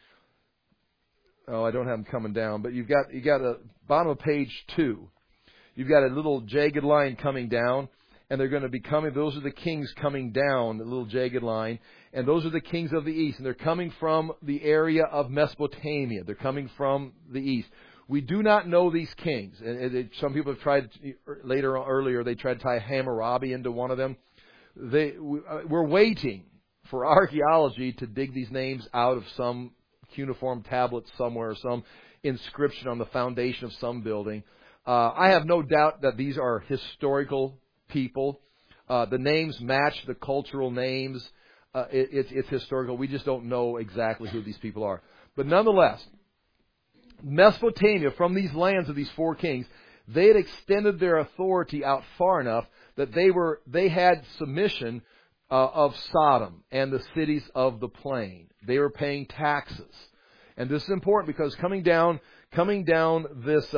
Oh, I don't have them coming down, but you got a bottom of page 2. You've got a little jagged line coming down, and they're going to be coming. Those are the kings coming down, the little jagged line, and those are the kings of the east, and they're coming from the area of Mesopotamia. They're coming from the east. We do not know these kings. Some people have tried earlier. They tried to tie Hammurabi into one of them. We're waiting for archaeology to dig these names out of some cuneiform tablet somewhere, or some inscription on the foundation of some building. I have no doubt that these are historical people. The names match the cultural names. It's historical. We just don't know exactly who these people are. But nonetheless, Mesopotamia, from these lands of these four kings, they had extended their authority out far enough that they had submission of Sodom and the cities of the plain. They were paying taxes. And this is important because coming down this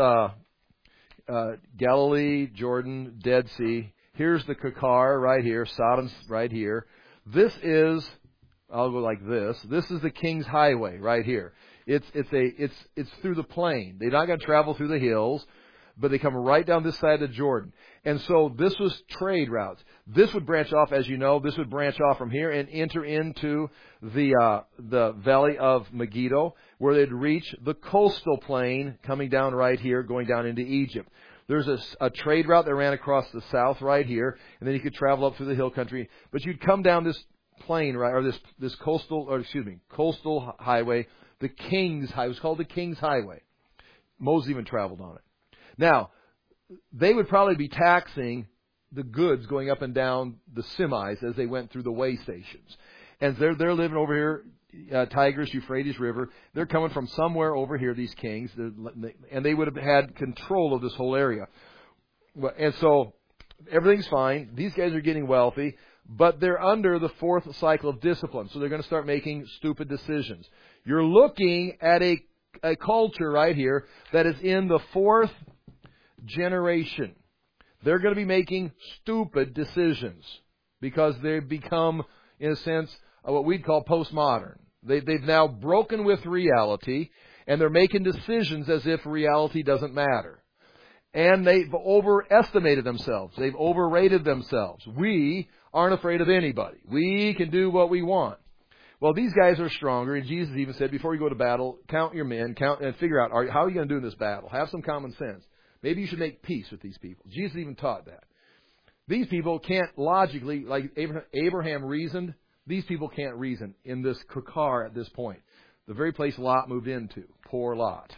Galilee, Jordan, Dead Sea, here's the Kekar right here, Sodom's right here. This is, I'll go like this. This is the King's Highway right here. It's through the plain. They're not going to travel through the hills, but they come right down this side of Jordan. And so this was trade routes. This would branch off, as you know, this would branch off from here and enter into the valley of Megiddo, where they'd reach the coastal plain coming down right here, going down into Egypt. There's a trade route that ran across the south right here, and then you could travel up through the hill country. But you'd come down this plain, right, or this coastal highway, the King's Highway. It was called the King's Highway. Moses even traveled on it. Now, they would probably be taxing the goods going up and down the semis as they went through the way stations. And they're living over here, Tigris, Euphrates River. They're coming from somewhere over here, these kings, and they would have had control of this whole area. And so everything's fine. These guys are getting wealthy, but they're under the fourth cycle of discipline. So they're going to start making stupid decisions. You're looking at a culture right here that is in the fourth generation. They're going to be making stupid decisions because they've become, in a sense, what we'd call postmodern. They've now broken with reality, and they're making decisions as if reality doesn't matter. And they've overestimated themselves. They've overrated themselves. We aren't afraid of anybody. We can do what we want. Well, these guys are stronger, and Jesus even said, before you go to battle, count your men, count and figure out, how are you going to do in this battle? Have some common sense. Maybe you should make peace with these people. Jesus even taught that. These people can't logically, like Abraham reasoned, these people can't reason in this Kukar at this point. The very place Lot moved into. Poor Lot.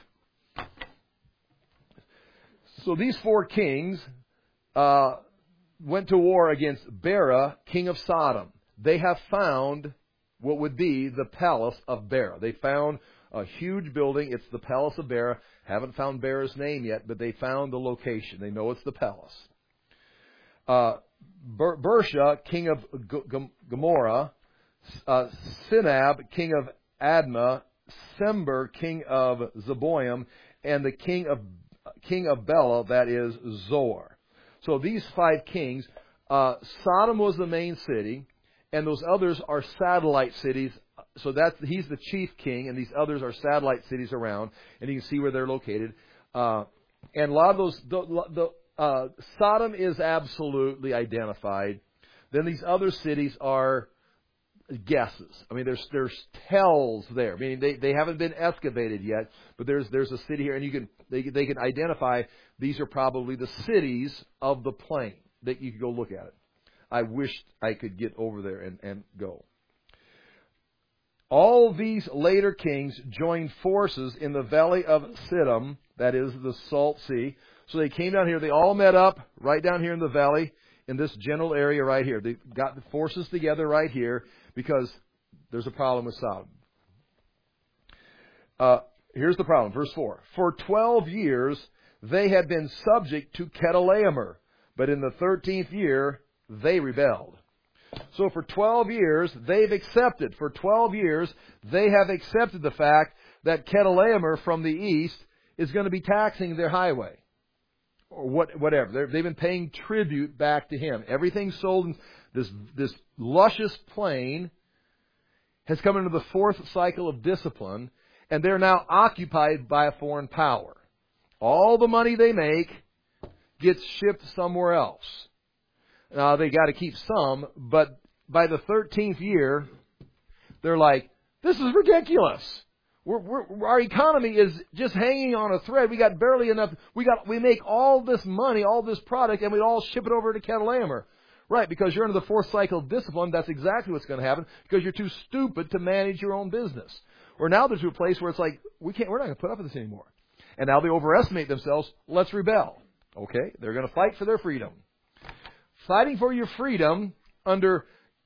So these four kings went to war against Bera, king of Sodom. They have found what would be the palace of Bera. They found a huge building. It's the palace of Bera. Haven't found Bera's name yet, but they found the location. They know it's the palace. Bersha, king of Gomorrah. Sinab, king of Admah. Sember, king of Zeboim. And the king of Bela, that is Zoar. So these five kings, Sodom was the main city, and those others are satellite cities. So he's the chief king, and these others are satellite cities around, and you can see where they're located. And a lot of those, Sodom is absolutely identified. Then these other cities are guesses. I mean, there's tells there. I mean, they haven't been excavated yet, but there's a city here, and they can identify these are probably the cities of the plain that you could go look at it. I wished I could get over there and go. All these later kings joined forces in the valley of Siddim, that is the Salt Sea. So they came down here. They all met up right down here in the valley, in this general area right here. They got the forces together right here because there's a problem with Sodom. Here's the problem, verse 4. For 12 years they had been subject to Chedorlaomer, but in the 13th year they rebelled. So for 12 years, they've accepted. For 12 years, they have accepted the fact that Chedorlaomer from the east is going to be taxing their highway. Or whatever. They've been paying tribute back to him. Everything sold in this luscious plain has come into the fourth cycle of discipline, and they're now occupied by a foreign power. All the money they make gets shipped somewhere else. Now, they got to keep some, but by the 13th year, they're like, this is ridiculous. Our economy is just hanging on a thread. We got barely enough. We make all this money, all this product, and we all ship it over to Chedorlaomer. Right, because you're under the fourth cycle of discipline, that's exactly what's going to happen, because you're too stupid to manage your own business. Or now they're to a place where it's like, we're not going to put up with this anymore. And now they overestimate themselves. Let's rebel. Okay, they're going to fight for their freedom. Fighting for your freedom under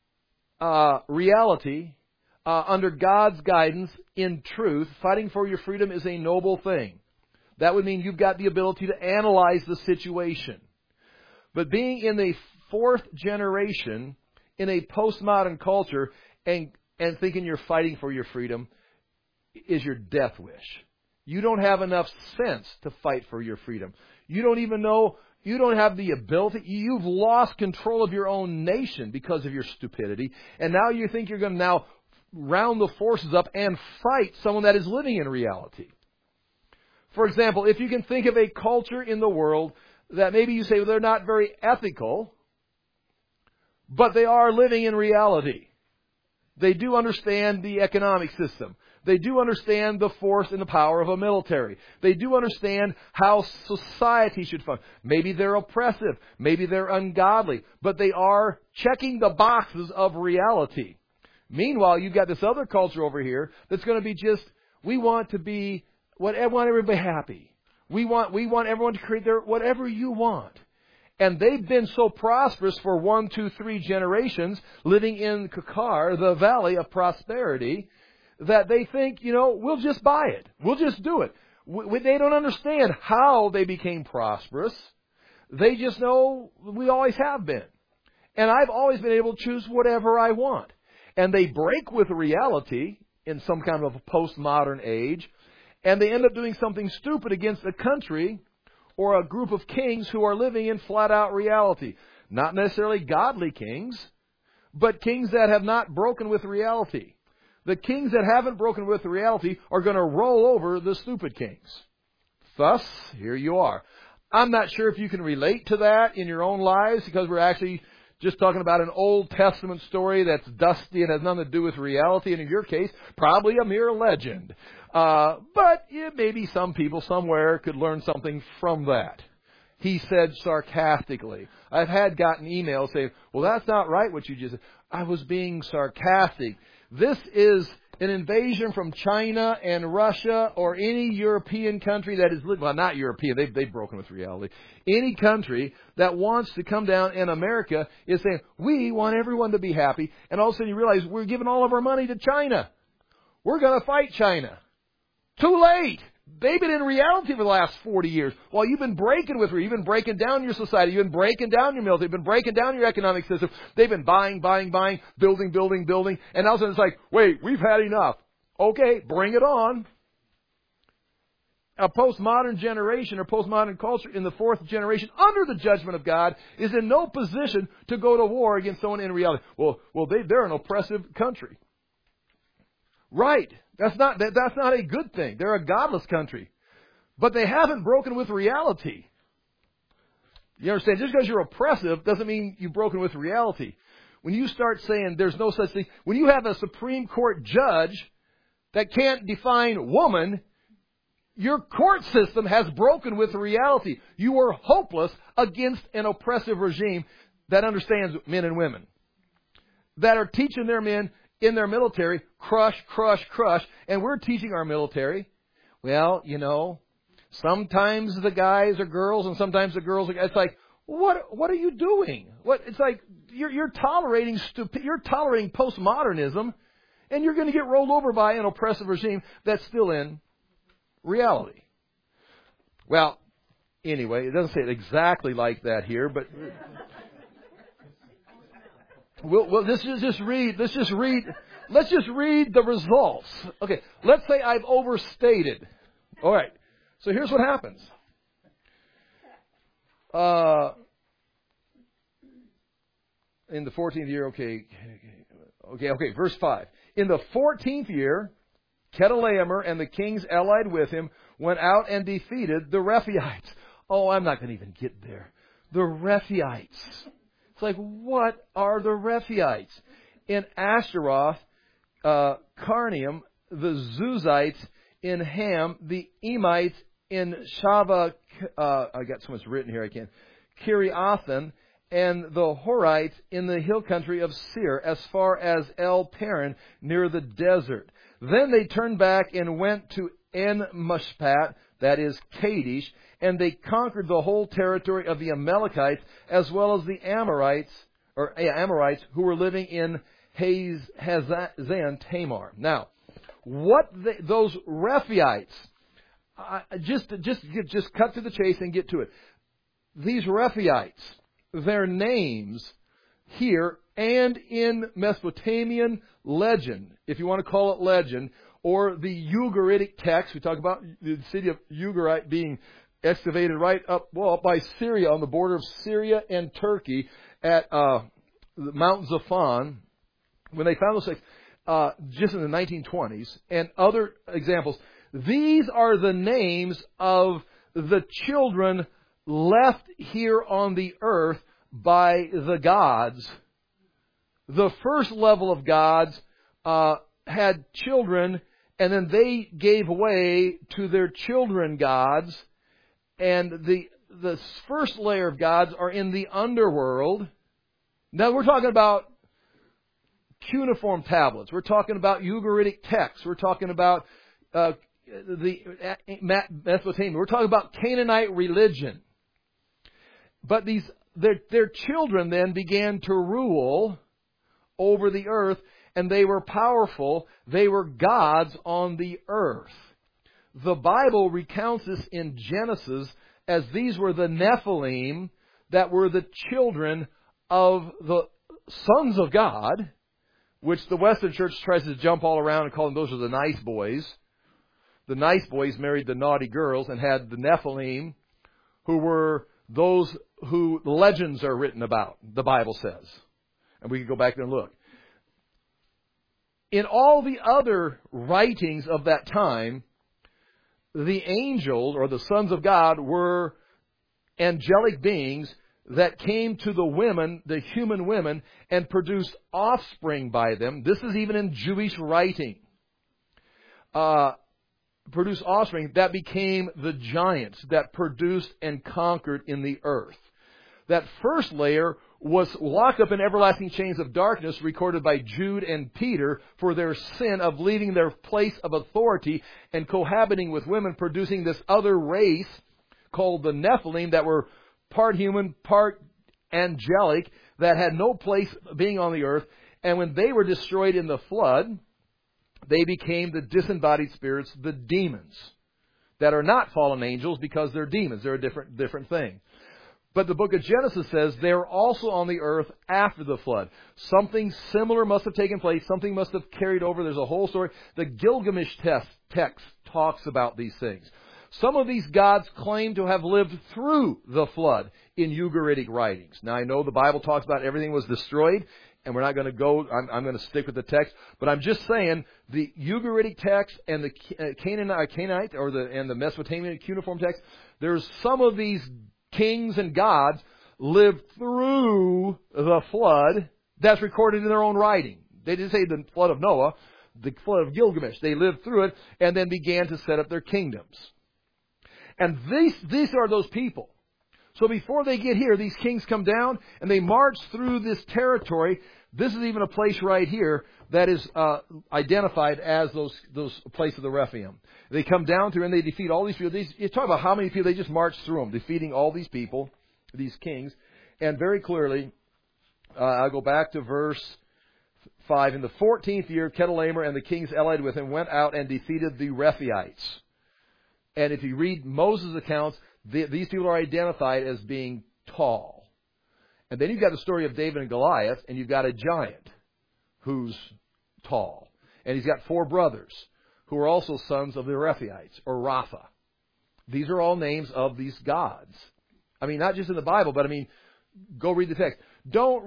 reality, under God's guidance, in truth, fighting for your freedom is a noble thing. That would mean you've got the ability to analyze the situation. But being in the fourth generation, in a postmodern culture, and thinking you're fighting for your freedom is your death wish. You don't have enough sense to fight for your freedom. You don't even know. You don't have the ability. You've lost control of your own nation because of your stupidity. And now you think you're going to now round the forces up and fight someone that is living in reality. For example, if you can think of a culture in the world that maybe you say, well, they're not very ethical, but they are living in reality. They do understand the economic system. They do understand the force and the power of a military. They do understand how society should function. Maybe they're oppressive. Maybe they're ungodly. But they are checking the boxes of reality. Meanwhile, you've got this other culture over here that's going to be just, we want everybody happy. We want everyone to create whatever you want. And they've been so prosperous for 1, 2, 3 generations, living in Kakar, the valley of prosperity, that they think, we'll just buy it. We'll just do it. They don't understand how they became prosperous. They just know we always have been. And I've always been able to choose whatever I want. And they break with reality in some kind of a postmodern age, and they end up doing something stupid against a country or a group of kings who are living in flat-out reality. Not necessarily godly kings, but kings that have not broken with reality. The kings that haven't broken with reality are going to roll over the stupid kings. Thus, here you are. I'm not sure if you can relate to that in your own lives, because we're actually just talking about an Old Testament story that's dusty and has nothing to do with reality, and in your case, probably a mere legend. But maybe some people somewhere could learn something from that. He said sarcastically. I've gotten emails saying, well, that's not right what you just said. I was being sarcastic. This is an invasion from China and Russia or any European country that is, well, not European, they've broken with reality. Any country that wants to come down, and America is saying, we want everyone to be happy, and all of a sudden you realize we're giving all of our money to China. We're going to fight China. Too late. They've been in reality for the last 40 years. While you've been breaking with her, you've been breaking down your society, you've been breaking down your military, you've been breaking down your economic system. They've been buying, building, and all of a sudden it's like, wait, we've had enough. Okay, bring it on. A postmodern generation or postmodern culture in the 4th generation under the judgment of God is in no position to go to war against someone in reality. Well, they're an oppressive country. Right. That's not a good thing. They're a godless country. But they haven't broken with reality. You understand? Just because you're oppressive doesn't mean you've broken with reality. When you start saying there's no such thing, when you have a Supreme Court judge that can't define woman, your court system has broken with reality. You are hopeless against an oppressive regime that understands men and women, that are teaching their men in their military, crush, and we're teaching our military, well, sometimes the guys are girls and sometimes the girls are guys. It's like, what are you doing? It's like you're tolerating postmodernism, and you're going to get rolled over by an oppressive regime that's still in reality. Well, anyway, it doesn't say it exactly like that here, but let's just read the results. Okay, let's say I've overstated. All right, so here's what happens. In the 14th year, okay, verse 5. In the 14th year, Chedorlaomer and the kings allied with him went out and defeated the Rephaites. Oh, I'm not going to even get there. The Rephaites. It's like, what are the Rephaites? In Ashtaroth, Carnium, the Zuzites, in Ham, the Emites, in Shava, I got so much written here I can't, Kiriathan, and the Horites in the hill country of Seir, as far as El Paran, near the desert. Then they turned back and went to En-Mishpat, that is Kadesh, and they conquered the whole territory of the Amalekites, as well as the Amorites who were living in Hazan Tamar. Now, those Rephaites, just cut to the chase and get to it. These Rephaites, their names here and in Mesopotamian legend, if you want to call it legend, or the Ugaritic text, we talk about the city of Ugarit being excavated right up by Syria, on the border of Syria and Turkey at Mount Zaphon. When they found those things, just in the 1920s, and other examples, these are the names of the children left here on the earth by the gods. The first level of gods had children, and then they gave way to their children gods. And the first layer of gods are in the underworld. Now we're talking about cuneiform tablets. We're talking about Ugaritic texts. We're talking about Mesopotamia. We're talking about Canaanite religion. But their children then began to rule over the earth, and they were powerful. They were gods on the earth. The Bible recounts this in Genesis as these were the Nephilim that were the children of the sons of God, which the Western Church tries to jump all around and call them those are the nice boys. The nice boys married the naughty girls and had the Nephilim, who were those who legends are written about, the Bible says. And we can go back there and look. In all the other writings of that time, the angels, or the sons of God, were angelic beings that came to the women, the human women, and produced offspring by them. This is even in Jewish writing. Produced offspring that became the giants that produced and conquered in the earth. That first layer was locked up in everlasting chains of darkness, recorded by Jude and Peter, for their sin of leaving their place of authority and cohabiting with women, producing this other race called the Nephilim that were part human, part angelic, that had no place being on the earth. And when they were destroyed in the flood, they became the disembodied spirits, the demons, that are not fallen angels because they're demons. They're a different thing. But the book of Genesis says they were also on the earth after the flood. Something similar must have taken place. Something must have carried over. There's a whole story. The Gilgamesh text talks about these things. Some of these gods claim to have lived through the flood in Ugaritic writings. Now, I know the Bible talks about everything was destroyed, and we're not going to go, I'm going to stick with the text, but I'm just saying the Ugaritic text and the Canaanite and the Mesopotamian cuneiform text, there's some of these kings and gods lived through the flood. That's recorded in their own writing. They didn't say the flood of Noah, the flood of Gilgamesh. They lived through it and then began to set up their kingdoms. And these are those people. So before they get here, these kings come down and they march through this territory. This is even a place right here that is identified as those place of the Rephaim. They come down through and they defeat all these people. You talk about how many people they just marched through them, defeating all these people, these kings. And very clearly, I'll go back to verse 5. In the 14th year, Chedorlaomer and the kings allied with him went out and defeated the Rephaites. And if you read Moses' accounts, these people are identified as being tall. And then you've got the story of David and Goliath, and you've got a giant who's tall. And he's got 4 brothers who are also sons of the Rephaites, or Rapha. These are all names of these gods. I mean, not just in the Bible, but I mean, go read the text. Don't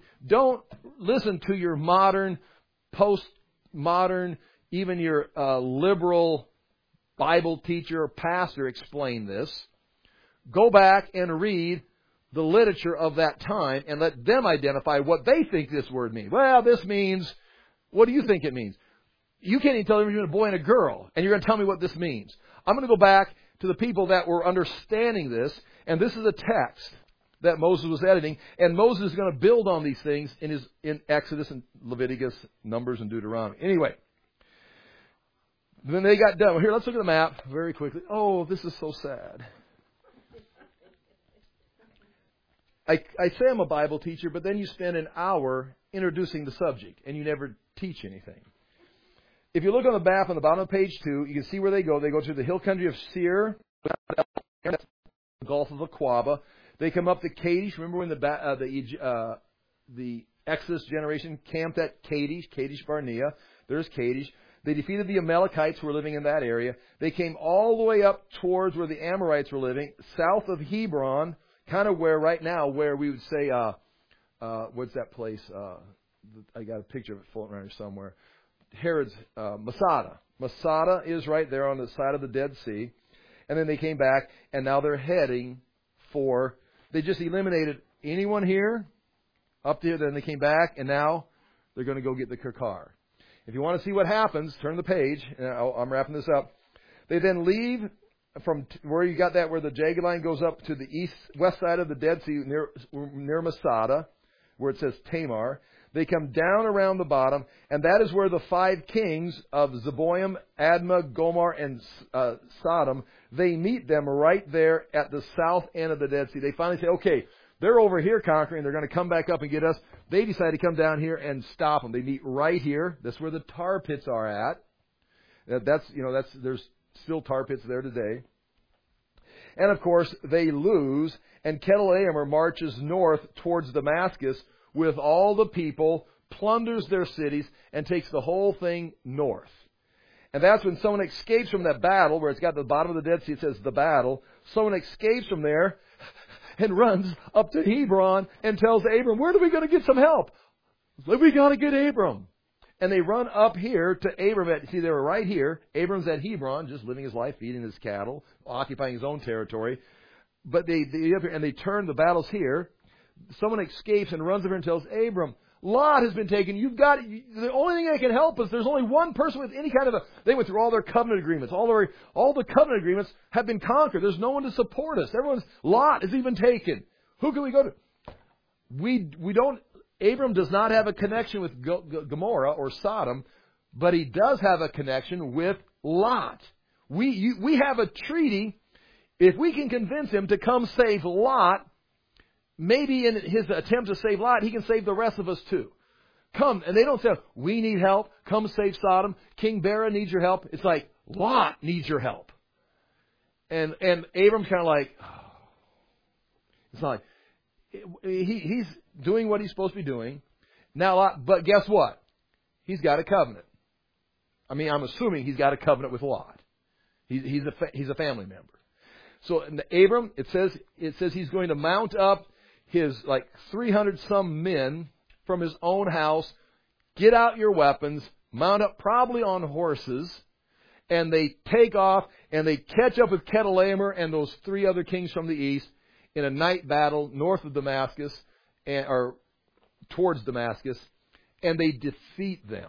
listen to your modern, postmodern, even your liberal Bible teacher or pastor explain this. Go back and read the literature of that time and let them identify what they think this word means. Well, this means, what do you think it means? You can't even tell me you're a boy and a girl, and you're going to tell me what this means. I'm going to go back to the people that were understanding this, and this is a text that Moses was editing, and Moses is going to build on these things in Exodus and Leviticus, Numbers, and Deuteronomy. Anyway, then they got done. Here, let's look at the map very quickly. Oh, this is so sad. I say I'm a Bible teacher, but then you spend an hour introducing the subject, and you never teach anything. If you look on the map on the bottom of page 2, you can see where they go. They go to the hill country of Seir, the Gulf of Aqaba. They come up to Kadesh. Remember when the Exodus generation camped at Kadesh Barnea. There's Kadesh. They defeated the Amalekites who were living in that area. They came all the way up towards where the Amorites were living, south of Hebron, kind of where right now, where we would say, what's that place? I got a picture of it floating around here somewhere. Herod's Masada. Masada is right there on the side of the Dead Sea. And then they came back, and now they're heading for, they just eliminated anyone here, up there, then they came back, and now they're going to go get the Karkar. If you want to see what happens, turn the page. I'm wrapping this up. They then leave from where you got that, where the jagged line goes up to the west side of the Dead Sea, near Masada, where it says Tamar. They come down around the bottom, and that is where the 5 kings of Zeboim, Admah, Gomer, and Sodom, they meet them right there at the south end of the Dead Sea. They finally say, okay, they're over here conquering. They're going to come back up and get us. They decide to come down here and stop them. They meet right here. That's where the tar pits are at. There's still tar pits there today. And of course, they lose, and Chedorlaomer marches north towards Damascus with all the people, plunders their cities, and takes the whole thing north. And that's when someone escapes from that battle, where it's got the bottom of the Dead Sea, it says the battle. Someone escapes from there and runs up to Hebron and tells Abram, where are we going to get some help? We got to get Abram. And they run up here to Abram. See, they were right here. Abram's at Hebron, just living his life, feeding his cattle, occupying his own territory. But they turn the battles here. Someone escapes and runs over and tells Abram, Lot has been taken. The only thing that can help us, there's only one person with any kind of they went through all their covenant agreements. All the covenant agreements have been conquered. There's no one to support us. Lot is even taken. Who can we go to? We don't, Abram does not have a connection with Gomorrah or Sodom, but he does have a connection with Lot. We have a treaty. If we can convince him to come save Lot, maybe in his attempt to save Lot, he can save the rest of us too. Come. And they don't say, we need help. Come save Sodom. King Bera needs your help. It's like, Lot needs your help. And Abram's kind of like, oh. It's not like, he's doing what he's supposed to be doing. Now, but guess what? He's got a covenant. I mean, I'm assuming he's got a covenant with Lot. He's a family member. So Abram, it says he's going to mount up his 300 some men from his own house, get out your weapons, mount up probably on horses, and they take off and they catch up with Chedorlaomer and those 3 other kings from the east in a night battle north of Damascus, or towards Damascus, and they defeat them.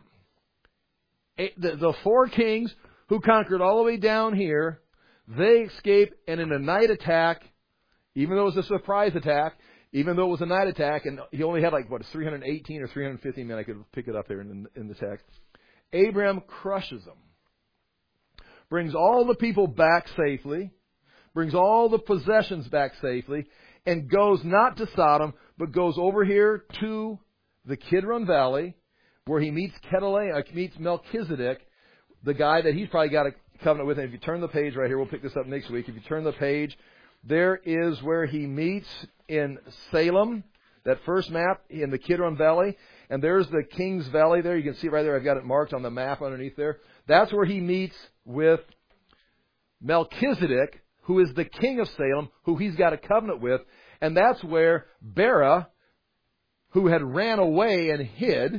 The 4 kings who conquered all the way down here, they escape, and in a night attack, even though it was a surprise attack, even though it was a night attack, and he only had 318 or 350 men, I could pick it up there in the text, Abram crushes them, brings all the people back safely, brings all the possessions back safely, and goes not to Sodom, but goes over here to the Kidron Valley, where he meets Melchizedek, the guy that he's probably got a covenant with. And if you turn the page right here, we'll pick this up next week. If you turn the page, there is where he meets in Salem, that first map in the Kidron Valley. And there's the King's Valley there. You can see it right there. I've got it marked on the map underneath there. That's where he meets with Melchizedek, who is the king of Salem, who he's got a covenant with. And that's where Bera, who had ran away and hid,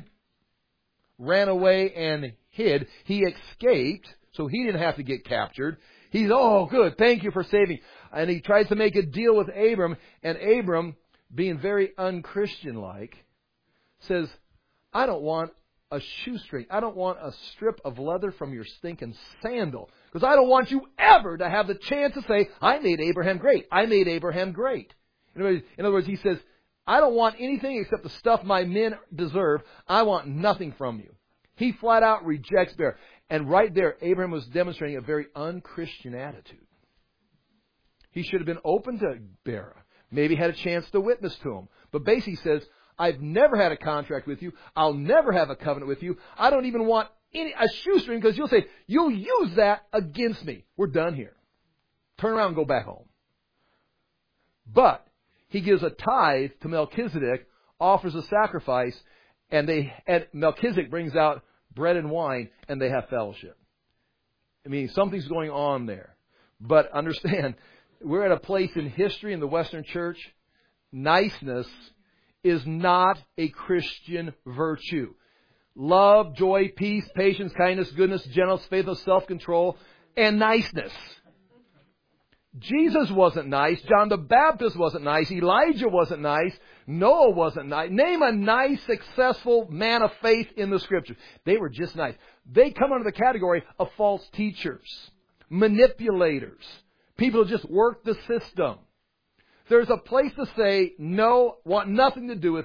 he escaped, so he didn't have to get captured. He's, oh, good, thank you for saving. And he tries to make a deal with Abram, and Abram, being very unchristian-like, says, I don't want a shoestring. I don't want a strip of leather from your stinking sandal, because I don't want you ever to have the chance to say, I made Abraham great. I made Abraham great. In other words, he says, I don't want anything except the stuff my men deserve. I want nothing from you. He flat out rejects Bera. And right there, Abraham was demonstrating a very unchristian attitude. He should have been open to Bera. Maybe had a chance to witness to him. But basically he says, I've never had a contract with you. I'll never have a covenant with you. I don't even want a shoestring, because you'll say, you'll use that against me. We're done here. Turn around and go back home. But he gives a tithe to Melchizedek, offers a sacrifice, and Melchizedek brings out bread and wine, and they have fellowship. I mean, something's going on there. But understand, we're at a place in history in the Western Church, niceness is not a Christian virtue. Love, joy, peace, patience, kindness, goodness, gentleness, faithfulness, self-control, and niceness. Jesus wasn't nice. John the Baptist wasn't nice. Elijah wasn't nice. Noah wasn't nice. Name a nice, successful man of faith in the Scriptures. They were just nice. They come under the category of false teachers, manipulators, people who just work the system. There's a place to say, no, want nothing to do with this.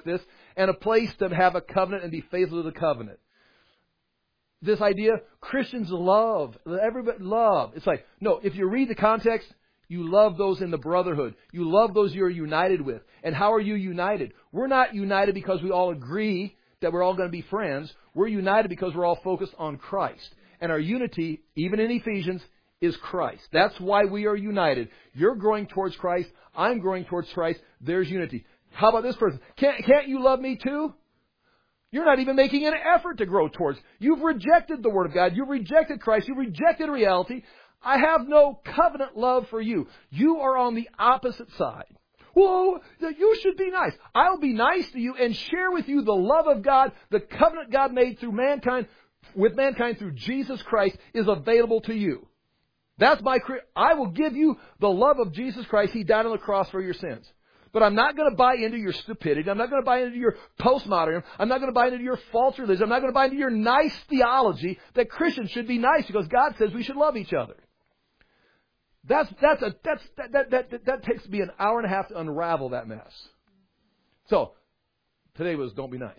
and a place to have a covenant and be faithful to the covenant. This idea, Christians love, everybody love. It's like, no, if you read the context, you love those in the brotherhood. You love those you're united with. And how are you united? We're not united because we all agree that we're all going to be friends. We're united because we're all focused on Christ. And our unity, even in Ephesians, is Christ. That's why we are united. You're growing towards Christ. I'm growing towards Christ. There's unity. How about this person? Can't you love me too? You're not even making an effort to grow towards. You've rejected the Word of God. You've rejected Christ. You've rejected reality. I have no covenant love for you. You are on the opposite side. Well, you should be nice. I'll be nice to you and share with you the love of God, the covenant God made through mankind, with mankind through Jesus Christ is available to you. I will give you the love of Jesus Christ. He died on the cross for your sins. But I'm not going to buy into your stupidity. I'm not going to buy into your postmodernism. I'm not going to buy into your false religion. I'm not going to buy into your nice theology that Christians should be nice because God says we should love each other. That takes me an hour and a half to unravel that mess. So, today was don't be nice.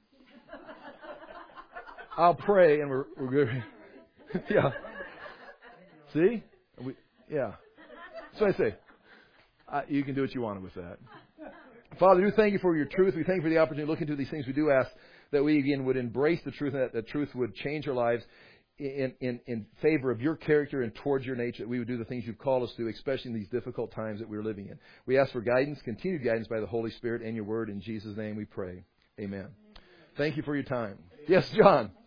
I'll pray and we're good. Yeah. See? Yeah. So I say, you can do what you want with that. Father, we thank you for your truth. We thank you for the opportunity to look into these things. We do ask that we again would embrace the truth and that the truth would change our lives in favor of your character and towards your nature, that we would do the things you've called us to, especially in these difficult times that we're living in. We ask for guidance, continued guidance by the Holy Spirit and your word. In Jesus' name we pray. Amen. Thank you for your time. Yes, John.